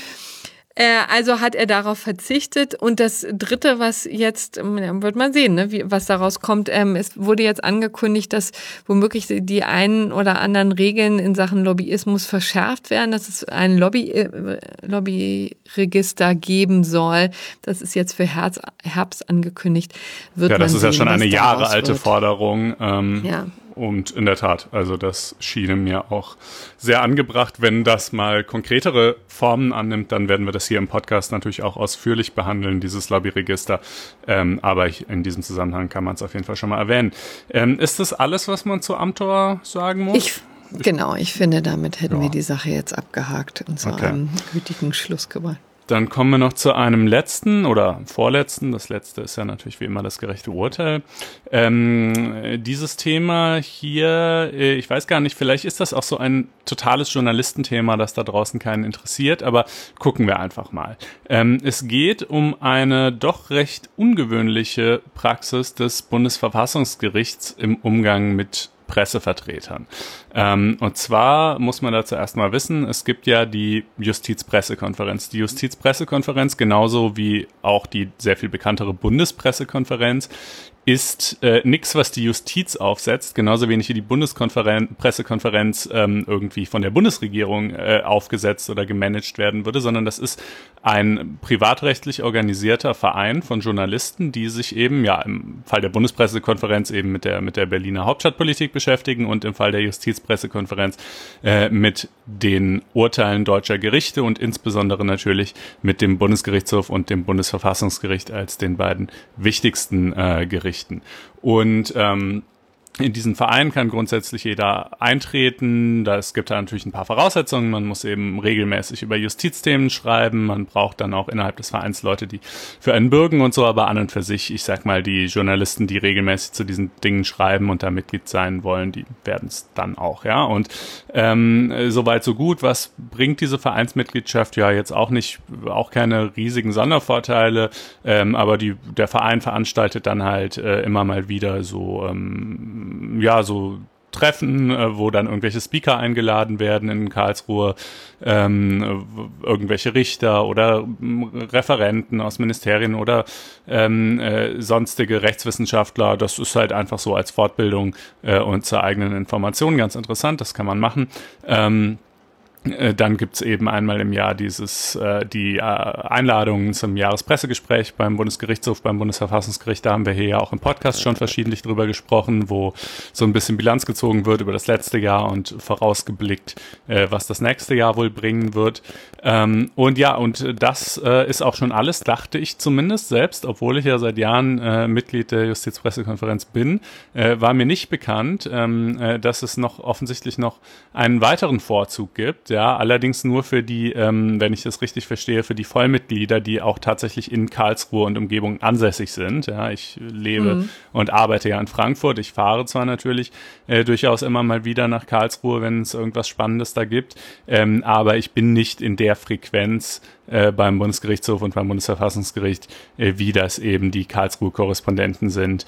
Also hat er darauf verzichtet. Und das Dritte, was jetzt, wird man sehen, was daraus kommt, es wurde jetzt angekündigt, dass womöglich die einen oder anderen Regeln in Sachen Lobbyismus verschärft werden, dass es ein Lobbyregister geben soll. Das ist jetzt für Herbst angekündigt. Das ist ja schon eine jahrealte Forderung. Und in der Tat, also das schien mir auch sehr angebracht. Wenn das mal konkretere Formen annimmt, dann werden wir das hier im Podcast natürlich auch ausführlich behandeln, dieses Lobbyregister. Aber in diesem Zusammenhang kann man es auf jeden Fall schon mal erwähnen. Ist das alles, was man zu Amthor sagen muss? Ich finde, damit hätten wir die Sache jetzt abgehakt und zu einem gütigen Schluss gebracht. Dann kommen wir noch zu einem letzten oder vorletzten. Das letzte ist ja natürlich wie immer das gerechte Urteil. Dieses Thema hier, ich weiß gar nicht, vielleicht ist das auch so ein totales Journalistenthema, das da draußen keinen interessiert, aber gucken wir einfach mal. Es geht um eine doch recht ungewöhnliche Praxis des Bundesverfassungsgerichts im Umgang mit Pressevertretern. Und zwar muss man dazu erstmal wissen, es gibt ja die Justizpressekonferenz. Die Justizpressekonferenz, genauso wie auch die sehr viel bekanntere Bundespressekonferenz, ist nichts, was die Justiz aufsetzt, genauso wenig wie die Bundespressekonferenz irgendwie von der Bundesregierung aufgesetzt oder gemanagt werden würde, sondern das ist ein privatrechtlich organisierter Verein von Journalisten, die sich eben im Fall der Bundespressekonferenz eben mit der Berliner Hauptstadtpolitik beschäftigen und im Fall der Justizpressekonferenz mit den Urteilen deutscher Gerichte und insbesondere natürlich mit dem Bundesgerichtshof und dem Bundesverfassungsgericht als den beiden wichtigsten Gerichten. Und in diesen Verein kann grundsätzlich jeder eintreten. Es gibt da natürlich ein paar Voraussetzungen. Man muss eben regelmäßig über Justizthemen schreiben. Man braucht dann auch innerhalb des Vereins Leute, die für einen bürgen und so. Aber an und für sich, ich sag mal, die Journalisten, die regelmäßig zu diesen Dingen schreiben und da Mitglied sein wollen, die werden es dann auch, ja. Und soweit so gut. Was bringt diese Vereinsmitgliedschaft? Ja, jetzt auch keine riesigen Sondervorteile. Aber der Verein veranstaltet dann halt immer mal wieder so Treffen, wo dann irgendwelche Speaker eingeladen werden in Karlsruhe, irgendwelche Richter oder Referenten aus Ministerien oder sonstige Rechtswissenschaftler. Das ist halt einfach so als Fortbildung und zur eigenen Information ganz interessant, das kann man machen. Dann gibt's eben einmal im Jahr die Einladungen zum Jahrespressegespräch beim Bundesgerichtshof, beim Bundesverfassungsgericht. Da haben wir hier ja auch im Podcast schon verschiedentlich drüber gesprochen, wo so ein bisschen Bilanz gezogen wird über das letzte Jahr und vorausgeblickt, was das nächste Jahr wohl bringen wird. Und das ist auch schon alles, dachte ich zumindest selbst, obwohl ich ja seit Jahren Mitglied der Justizpressekonferenz bin, war mir nicht bekannt, dass es offensichtlich noch einen weiteren Vorzug gibt. Ja, allerdings nur für die, wenn ich das richtig verstehe, für die Vollmitglieder, die auch tatsächlich in Karlsruhe und Umgebung ansässig sind. Ja, ich lebe und arbeite ja in Frankfurt. Ich fahre zwar natürlich durchaus immer mal wieder nach Karlsruhe, wenn es irgendwas Spannendes da gibt, aber ich bin nicht in der Frequenz beim Bundesgerichtshof und beim Bundesverfassungsgericht, wie das eben die Karlsruhe-Korrespondenten sind,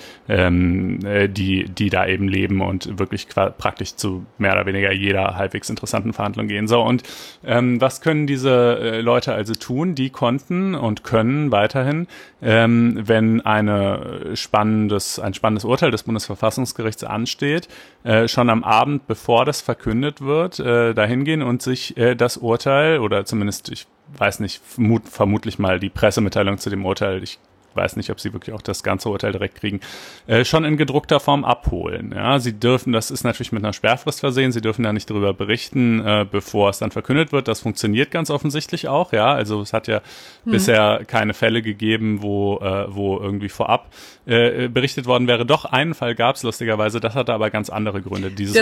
die da eben leben und wirklich praktisch zu mehr oder weniger jeder halbwegs interessanten Verhandlung gehen. So, und was können diese Leute also tun? Die konnten und können weiterhin, wenn ein spannendes Urteil des Bundesverfassungsgerichts ansteht, schon am Abend, bevor das verkündet wird, dahin gehen und sich das Urteil oder zumindest, ich weiß nicht, vermutlich mal die Pressemitteilung zu dem Urteil, ich weiß nicht, ob sie wirklich auch das ganze Urteil direkt kriegen, schon in gedruckter Form abholen. Ja, sie dürfen, das ist natürlich mit einer Sperrfrist versehen, sie dürfen da nicht darüber berichten, bevor es dann verkündet wird. Das funktioniert ganz offensichtlich auch, ja. Also es hat ja bisher keine Fälle gegeben, wo irgendwie vorab berichtet worden wäre. Doch, einen Fall gab es lustigerweise, das hatte aber ganz andere Gründe. Dieses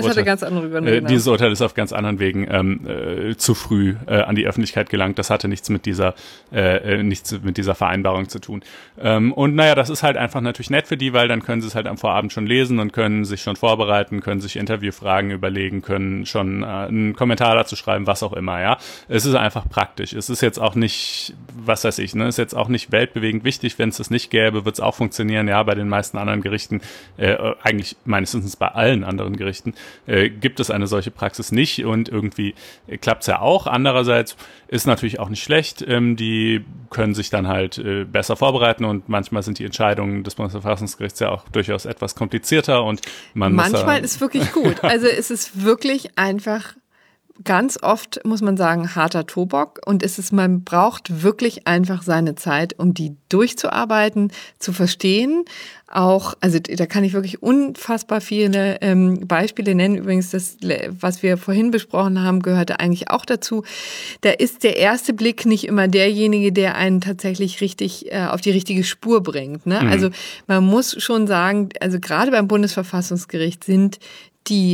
Urteil ist auf ganz anderen Wegen zu früh an die Öffentlichkeit gelangt. Das hatte nichts mit dieser Vereinbarung zu tun. Und naja, das ist halt einfach natürlich nett für die, weil dann können sie es halt am Vorabend schon lesen und können sich schon vorbereiten, können sich Interviewfragen überlegen, können schon einen Kommentar dazu schreiben, was auch immer, ja. Es ist einfach praktisch. Es ist jetzt auch nicht, was weiß ich, ist jetzt auch nicht weltbewegend wichtig. Wenn es das nicht gäbe, wird es auch funktionieren, ja. Bei den meisten anderen Gerichten, eigentlich meines Wissens bei allen anderen Gerichten, gibt es eine solche Praxis nicht und irgendwie klappt es ja auch. Andererseits ist natürlich auch nicht schlecht. Die können sich dann halt besser vorbereiten und manchmal sind die Entscheidungen des Bundesverfassungsgerichts ja auch durchaus etwas komplizierter und manchmal ist wirklich gut. Also es ist wirklich einfach ganz oft, muss man sagen, harter Tobak und man braucht wirklich einfach seine Zeit, um die durchzuarbeiten, zu verstehen. Auch, also da kann ich wirklich unfassbar viele Beispiele nennen. Übrigens, das, was wir vorhin besprochen haben, gehörte eigentlich auch dazu. Da ist der erste Blick nicht immer derjenige, der einen tatsächlich richtig auf die richtige Spur bringt. Ne? Also man muss schon sagen, also gerade beim Bundesverfassungsgericht sind die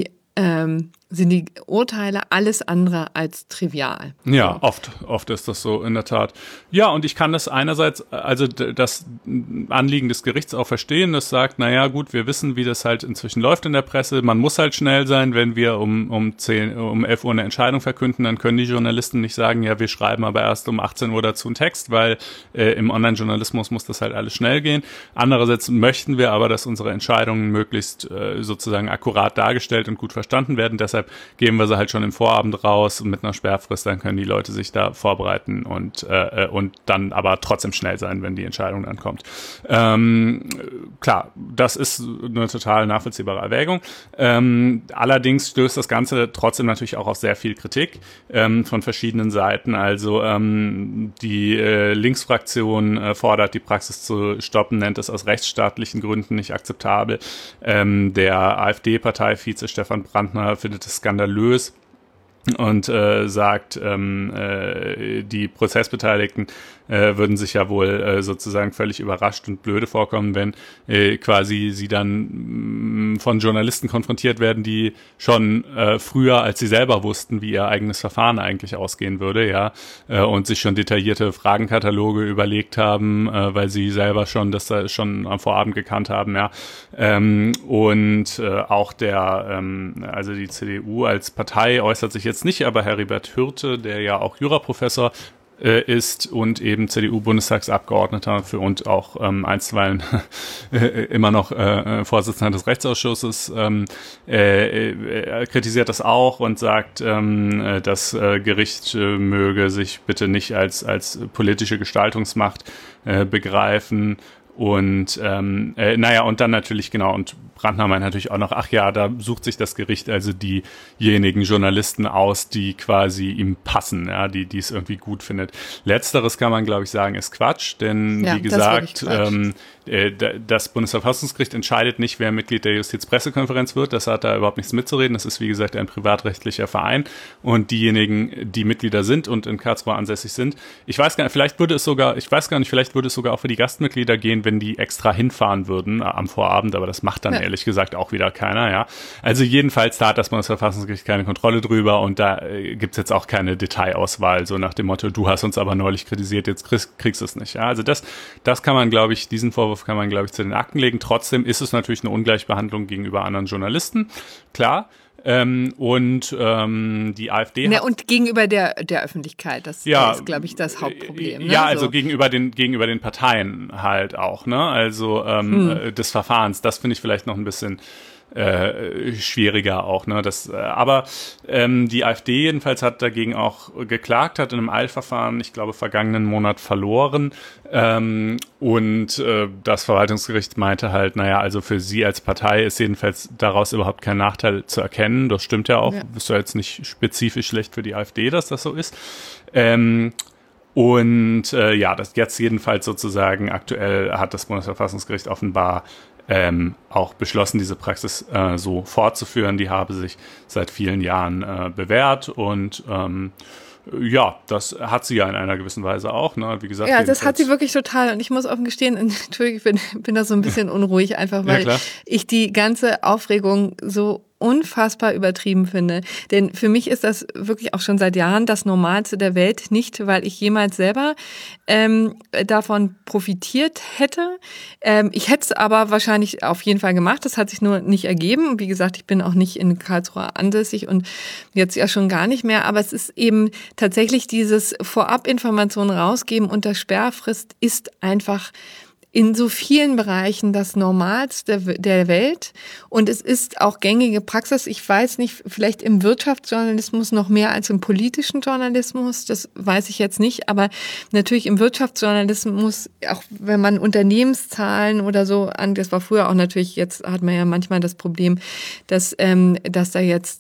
Urteile alles andere als trivial. Ja, oft ist das so, in der Tat. Ja, und ich kann das einerseits, also das Anliegen des Gerichts auch verstehen, das sagt, naja, gut, wir wissen, wie das halt inzwischen läuft in der Presse, man muss halt schnell sein, wenn wir um 11 Uhr eine Entscheidung verkünden, dann können die Journalisten nicht sagen, ja, wir schreiben aber erst um 18 Uhr dazu einen Text, weil im Online-Journalismus muss das halt alles schnell gehen. Andererseits möchten wir aber, dass unsere Entscheidungen möglichst sozusagen akkurat dargestellt und gut verstanden werden, deshalb geben wir sie halt schon im Vorabend raus mit einer Sperrfrist, dann können die Leute sich da vorbereiten und dann aber trotzdem schnell sein, wenn die Entscheidung dann kommt. Klar, das ist eine total nachvollziehbare Erwägung. Allerdings stößt das Ganze trotzdem natürlich auch auf sehr viel Kritik von verschiedenen Seiten. Also die Linksfraktion fordert, die Praxis zu stoppen, nennt es aus rechtsstaatlichen Gründen nicht akzeptabel. Der AfD-Parteivize Stefan Brandner findet es skandalös und sagt, die Prozessbeteiligten würden sich ja wohl sozusagen völlig überrascht und blöde vorkommen, wenn quasi sie dann von Journalisten konfrontiert werden, die schon früher, als sie selber wussten, wie ihr eigenes Verfahren eigentlich ausgehen würde, ja, und sich schon detaillierte Fragenkataloge überlegt haben, weil sie selber schon das schon am Vorabend gekannt haben, ja, und auch also die CDU als Partei äußert sich jetzt nicht, aber Heribert Hürte, der ja auch Juraprofessor ist und eben CDU-Bundestagsabgeordneter und auch einstweilen immer noch Vorsitzender des Rechtsausschusses, kritisiert das auch und sagt, das Gericht möge sich bitte nicht als politische Gestaltungsmacht begreifen Und und dann natürlich, genau, und Brandner meint natürlich auch noch, ach ja, da sucht sich das Gericht also diejenigen Journalisten aus, die quasi ihm passen, ja, die es irgendwie gut findet. Letzteres kann man, glaube ich, sagen, ist Quatsch, denn wie gesagt, das Bundesverfassungsgericht entscheidet nicht, wer Mitglied der Justizpressekonferenz wird. Das hat da überhaupt nichts mitzureden. Das ist, wie gesagt, ein privatrechtlicher Verein. Und diejenigen, die Mitglieder sind und in Karlsruhe ansässig sind, vielleicht würde es sogar auch für die Gastmitglieder gehen, wenn die extra hinfahren würden am Vorabend, aber das macht dann ehrlich gesagt auch wieder keiner, ja. Also jedenfalls, da hat das Bundesverfassungsgericht keine Kontrolle drüber und da gibt's jetzt auch keine Detailauswahl, so nach dem Motto, du hast uns aber neulich kritisiert, jetzt kriegst du es nicht, ja. Also das kann man, glaube ich, diesen Vorwurf kann man, glaube ich, zu den Akten legen. Trotzdem ist es natürlich eine Ungleichbehandlung gegenüber anderen Journalisten, klar. Die AfD hat, und gegenüber der Öffentlichkeit, das ist, glaube ich, das Hauptproblem. Ne? Ja, also gegenüber den Parteien halt auch, ne? Also des Verfahrens, das finde ich vielleicht noch ein bisschen schwieriger auch, ne? Aber die AfD jedenfalls hat dagegen auch geklagt, hat in einem Eilverfahren, ich glaube, vergangenen Monat verloren. Und das Verwaltungsgericht meinte halt, naja, also für sie als Partei ist jedenfalls daraus überhaupt kein Nachteil zu erkennen. Das stimmt ja auch. Ja. Ist ja jetzt nicht spezifisch schlecht für die AfD, dass das so ist. Das jetzt jedenfalls sozusagen aktuell hat das Bundesverfassungsgericht offenbar auch beschlossen, diese Praxis so fortzuführen. Die habe sich seit vielen Jahren bewährt und das hat sie ja in einer gewissen Weise auch, ne? Wie gesagt. Ja, das hat sie wirklich total. Und ich muss offen gestehen, Entschuldigung, ich bin da so ein bisschen unruhig, einfach weil ich die ganze Aufregung so unfassbar übertrieben finde. Denn für mich ist das wirklich auch schon seit Jahren das Normalste der Welt. Nicht, weil ich jemals selber davon profitiert hätte. Ich hätte es aber wahrscheinlich auf jeden Fall gemacht. Das hat sich nur nicht ergeben. Wie gesagt, ich bin auch nicht in Karlsruhe ansässig und jetzt ja schon gar nicht mehr. Aber es ist eben tatsächlich dieses Vorabinformationen rausgeben unter Sperrfrist ist einfach in so vielen Bereichen das Normalste der Welt. Und es ist auch gängige Praxis. Ich weiß nicht, vielleicht im Wirtschaftsjournalismus noch mehr als im politischen Journalismus. Das weiß ich jetzt nicht. Aber natürlich im Wirtschaftsjournalismus, auch wenn man Unternehmenszahlen oder so an, das war früher auch natürlich, jetzt hat man ja manchmal das Problem, dass da jetzt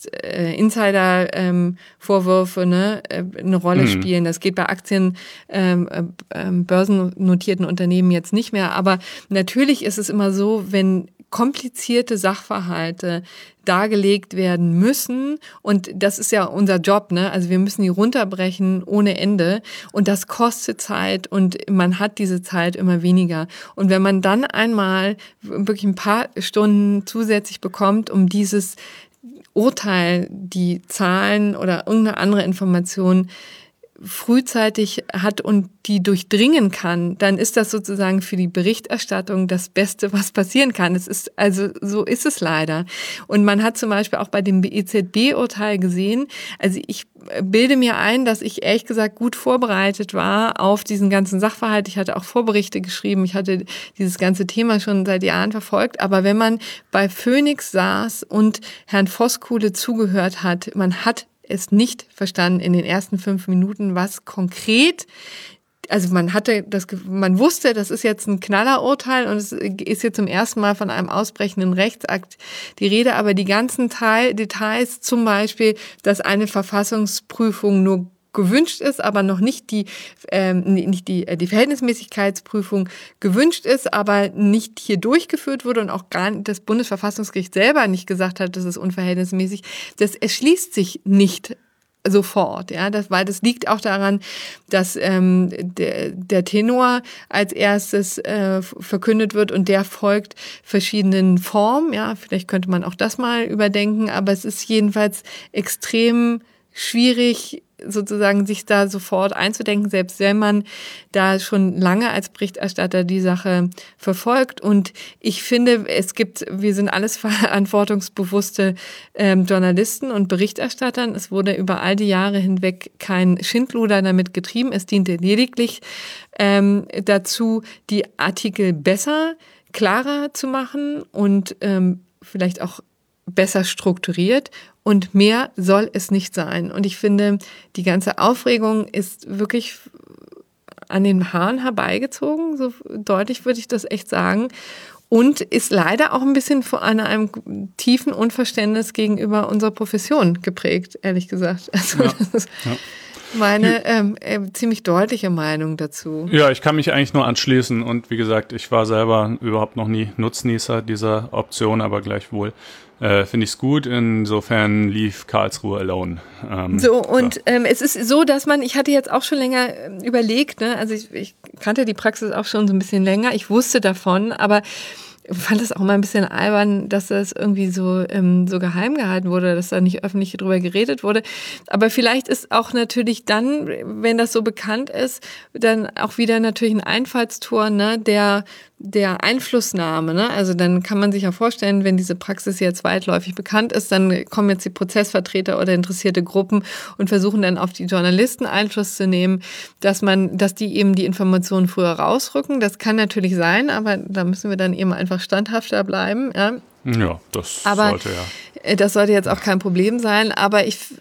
Insider-Vorwürfe eine Rolle spielen. Das geht bei Aktien, börsennotierten Unternehmen jetzt nicht mehr. Aber natürlich ist es immer so, wenn komplizierte Sachverhalte dargelegt werden müssen, und das ist ja unser Job, ne? Also wir müssen die runterbrechen ohne Ende und das kostet Zeit und man hat diese Zeit immer weniger. Und wenn man dann einmal wirklich ein paar Stunden zusätzlich bekommt, um dieses Urteil, die Zahlen oder irgendeine andere Information frühzeitig hat und die durchdringen kann, dann ist das sozusagen für die Berichterstattung das Beste, was passieren kann. So ist es leider. Und man hat zum Beispiel auch bei dem EZB-Urteil gesehen, also ich bilde mir ein, dass ich ehrlich gesagt gut vorbereitet war auf diesen ganzen Sachverhalt. Ich hatte auch Vorberichte geschrieben. Ich hatte dieses ganze Thema schon seit Jahren verfolgt. Aber wenn man bei Phoenix saß und Herrn Voskuhle zugehört hat, man hat es nicht verstanden in den ersten 5 Minuten, was konkret, also man wusste, das ist jetzt ein Knallerurteil und es ist jetzt zum ersten Mal von einem ausbrechenden Rechtsakt die Rede, aber die ganzen Details, zum Beispiel, dass eine Verfassungsprüfung nur gewünscht ist, aber noch nicht die Verhältnismäßigkeitsprüfung gewünscht ist, aber nicht hier durchgeführt wurde und auch gar das Bundesverfassungsgericht selber nicht gesagt hat, das ist unverhältnismäßig, das erschließt sich nicht sofort, ja, weil das liegt auch daran, dass der Tenor als erstes verkündet wird und der folgt verschiedenen Formen, ja, vielleicht könnte man auch das mal überdenken, aber es ist jedenfalls extrem schwierig, sozusagen sich da sofort einzudenken, selbst wenn man da schon lange als Berichterstatter die Sache verfolgt. Und ich finde, wir sind alles verantwortungsbewusste Journalisten und Berichterstattern. Es wurde über all die Jahre hinweg kein Schindluder damit getrieben. Es diente lediglich dazu, die Artikel besser, klarer zu machen und vielleicht auch besser strukturiert, und mehr soll es nicht sein. Und ich finde, die ganze Aufregung ist wirklich an den Haaren herbeigezogen, so deutlich würde ich das echt sagen. Und ist leider auch ein bisschen von einem tiefen Unverständnis gegenüber unserer Profession geprägt, ehrlich gesagt. Also das ist meine ziemlich deutliche Meinung dazu. Ja, ich kann mich eigentlich nur anschließen. Und wie gesagt, ich war selber überhaupt noch nie Nutznießer dieser Option, aber gleichwohl finde ich es gut. Insofern lief Karlsruhe alone. Es ist so, dass ich hatte jetzt auch schon länger überlegt, ne? Also ich kannte die Praxis auch schon so ein bisschen länger. Ich wusste davon, aber fand es auch mal ein bisschen albern, dass das irgendwie so geheim gehalten wurde, dass da nicht öffentlich drüber geredet wurde. Aber vielleicht ist auch natürlich dann, wenn das so bekannt ist, dann auch wieder natürlich ein Einfallstor, ne, der Einflussnahme, ne? Also dann kann man sich ja vorstellen, wenn diese Praxis jetzt weitläufig bekannt ist, dann kommen jetzt die Prozessvertreter oder interessierte Gruppen und versuchen dann auf die Journalisten Einfluss zu nehmen, dass die eben die Informationen früher rausrücken. Das kann natürlich sein, aber da müssen wir dann eben einfach standhafter bleiben, ja. Ja, das sollte ja. Das sollte jetzt auch kein Problem sein, aber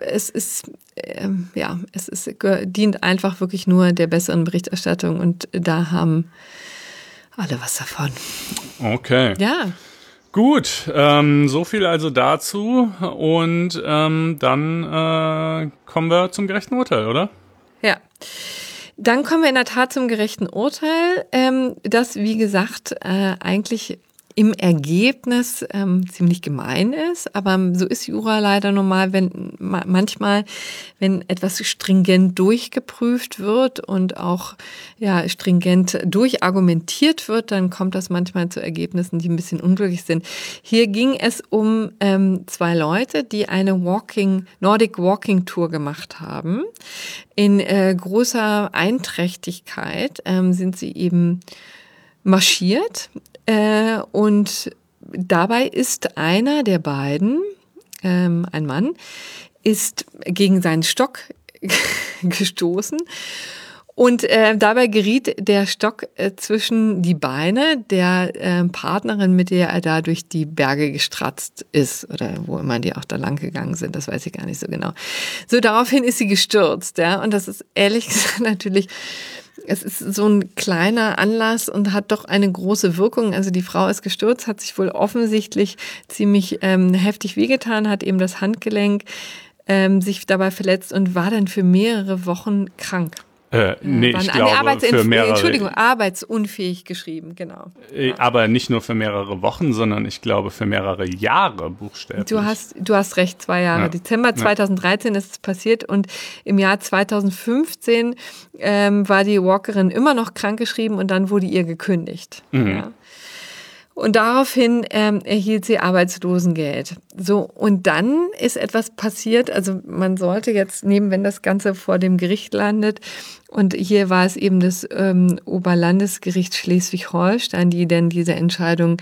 dient einfach wirklich nur der besseren Berichterstattung und da haben alle was davon. Okay. Ja. Gut, so viel also dazu und dann kommen wir zum gerechten Urteil, oder? Ja. Dann kommen wir in der Tat zum gerechten Urteil, das, wie gesagt, eigentlich im Ergebnis ziemlich gemein ist, aber so ist Jura leider normal, manchmal, wenn etwas stringent durchgeprüft wird und auch stringent durchargumentiert wird, dann kommt das manchmal zu Ergebnissen, die ein bisschen unglücklich sind. Hier ging es um 2 Leute, die eine Nordic Walking Tour gemacht haben. In großer Einträchtigkeit sind sie eben marschiert. Und dabei ist einer der beiden, ein Mann, ist gegen seinen Stock gestoßen und dabei geriet der Stock zwischen die Beine der Partnerin, mit der er da durch die Berge gestratzt ist oder wo immer die auch da lang gegangen sind, das weiß ich gar nicht so genau. So, daraufhin ist sie gestürzt, ja, und das ist ehrlich gesagt natürlich... Es ist so ein kleiner Anlass und hat doch eine große Wirkung. Also die Frau ist gestürzt, hat sich wohl offensichtlich ziemlich heftig wehgetan, hat eben das Handgelenk sich dabei verletzt und war dann für mehrere Wochen krank. Ich glaube für mehrere... arbeitsunfähig geschrieben, genau. Aber nicht nur für mehrere Wochen, sondern ich glaube für mehrere Jahre buchstäblich. Du hast recht, 2 Jahre. Ja. Dezember 2013 ist es passiert und im Jahr 2015 war die Walkerin immer noch krankgeschrieben und dann wurde ihr gekündigt. Mhm. Ja. Und daraufhin erhielt sie Arbeitslosengeld. So, und dann ist etwas passiert, also man sollte jetzt nehmen, wenn das Ganze vor dem Gericht landet, und hier war es eben das Oberlandesgericht Schleswig-Holstein, die dann diese Entscheidung,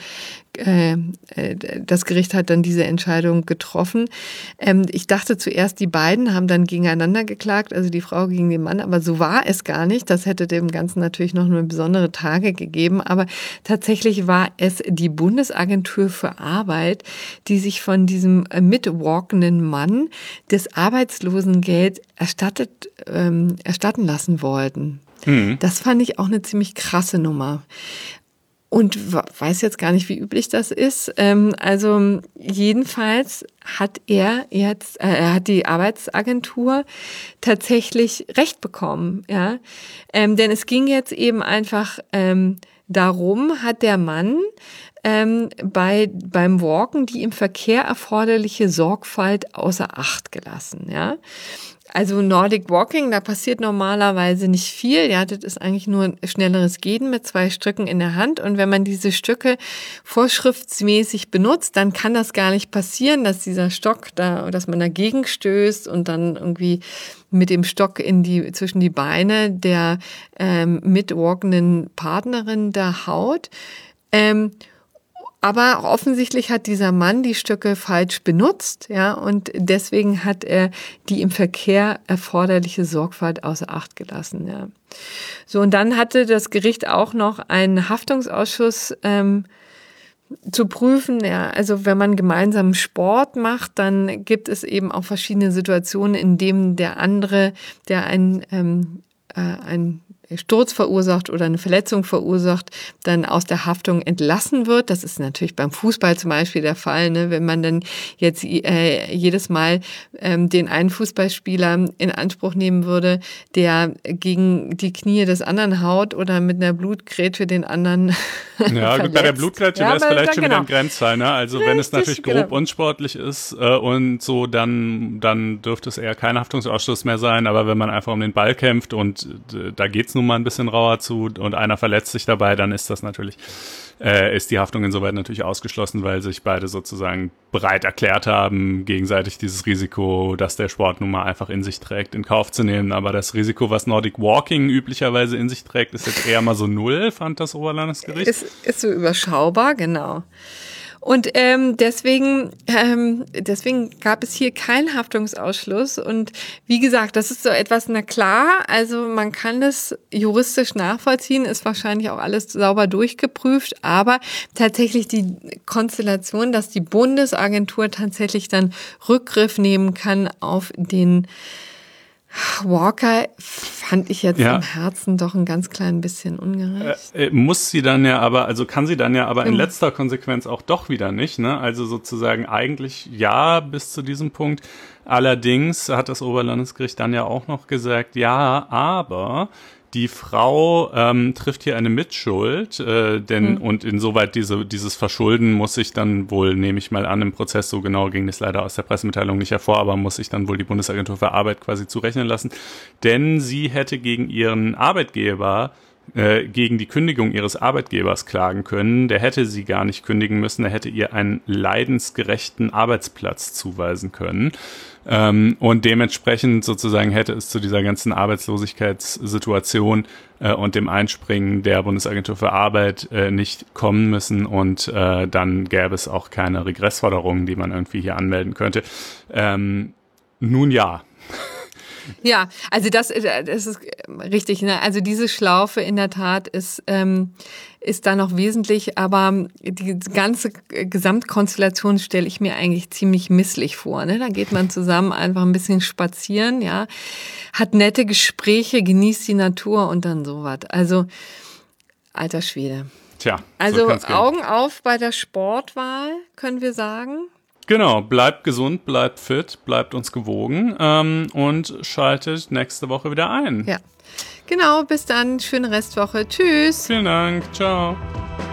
das Gericht hat dann diese Entscheidung getroffen. Ich dachte zuerst, die beiden haben dann gegeneinander geklagt, also die Frau gegen den Mann, aber so war es gar nicht. Das hätte dem Ganzen natürlich noch eine besondere Tage gegeben, aber tatsächlich war es die Bundesagentur für Arbeit, die sich von diesem mitwalkenden Mann das Arbeitslosengeld erstatten lassen wollten. Mhm. Das fand ich auch eine ziemlich krasse Nummer. Und weiß jetzt gar nicht, wie üblich das ist. Also jedenfalls hat er hat die Arbeitsagentur tatsächlich Recht bekommen. Ja? Denn es ging jetzt eben einfach darum, hat der Mann beim Walken die im Verkehr erforderliche Sorgfalt außer Acht gelassen. Ja? Also Nordic Walking, da passiert normalerweise nicht viel. Ja, das ist eigentlich nur ein schnelleres Gehen mit 2 Stöcken in der Hand. Und wenn man diese Stücke vorschriftsmäßig benutzt, dann kann das gar nicht passieren, dass dieser Stock dass man dagegen stößt und dann irgendwie mit dem Stock zwischen die Beine der mitwalkenden Partnerin da haut. Aber offensichtlich hat dieser Mann die Stöcke falsch benutzt, ja, und deswegen hat er die im Verkehr erforderliche Sorgfalt außer Acht gelassen, ja. So, und dann hatte das Gericht auch noch einen Haftungsausschuss zu prüfen, ja, also wenn man gemeinsam Sport macht, dann gibt es eben auch verschiedene Situationen, in denen der andere, der ein Sturz verursacht oder eine Verletzung verursacht, dann aus der Haftung entlassen wird. Das ist natürlich beim Fußball zum Beispiel der Fall, ne? Wenn man dann jetzt jedes Mal den einen Fußballspieler in Anspruch nehmen würde, der gegen die Knie des anderen haut oder mit einer Blutgrätsche den anderen Ja, gut, bei der Blutgrätsche wäre es vielleicht schon wieder ein Grenzfall. Ne? Also wenn es natürlich grob unsportlich ist und so, dann dürfte es eher kein Haftungsausschluss mehr sein. Aber wenn man einfach um den Ball kämpft und da geht's nun mal ein bisschen rauer zu und einer verletzt sich dabei, dann ist das natürlich, ist die Haftung insoweit natürlich ausgeschlossen, weil sich beide sozusagen bereit erklärt haben, gegenseitig dieses Risiko, das der Sport nun mal einfach in sich trägt, in Kauf zu nehmen. Aber das Risiko, was Nordic Walking üblicherweise in sich trägt, ist jetzt eher mal so 0, fand das Oberlandesgericht. Ist so überschaubar, genau. Und deswegen gab es hier keinen Haftungsausschluss. Und wie gesagt, das ist so etwas, na klar, also man kann das juristisch nachvollziehen, ist wahrscheinlich auch alles sauber durchgeprüft, aber tatsächlich die Konstellation, dass die Bundesagentur tatsächlich dann Rückgriff nehmen kann auf den Walker, fand ich jetzt im Herzen doch ein ganz klein bisschen ungerecht. Muss sie dann ja aber, also kann sie dann ja aber in letzter Konsequenz auch doch wieder nicht, ne? Also sozusagen eigentlich ja bis zu diesem Punkt. Allerdings hat das Oberlandesgericht dann ja auch noch gesagt, ja, aber die Frau trifft hier eine Mitschuld, und insoweit dieses Verschulden muss sich dann wohl, nehme ich mal an, im Prozess, so genau ging es leider aus der Pressemitteilung nicht hervor, aber muss sich dann wohl die Bundesagentur für Arbeit quasi zurechnen lassen, denn sie hätte gegen ihren Arbeitgeber gegen die Kündigung ihres Arbeitgebers klagen können. Der hätte sie gar nicht kündigen müssen, er hätte ihr einen leidensgerechten Arbeitsplatz zuweisen können. Und dementsprechend sozusagen hätte es zu dieser ganzen Arbeitslosigkeitssituation und dem Einspringen der Bundesagentur für Arbeit nicht kommen müssen und dann gäbe es auch keine Regressforderungen, die man irgendwie hier anmelden könnte. Nun ja. Ja, also das ist richtig, ne? Also diese Schlaufe in der Tat ist da noch wesentlich, aber die ganze Gesamtkonstellation stelle ich mir eigentlich ziemlich misslich vor, ne? Da geht man zusammen einfach ein bisschen spazieren, ja, hat nette Gespräche, genießt die Natur und dann sowas. Also, alter Schwede. Tja, also so Augen auf bei der Sportwahl, können wir sagen. Genau, bleibt gesund, bleibt fit, bleibt uns gewogen und schaltet nächste Woche wieder ein. Ja, genau, bis dann, schöne Restwoche, tschüss. Vielen Dank, ciao.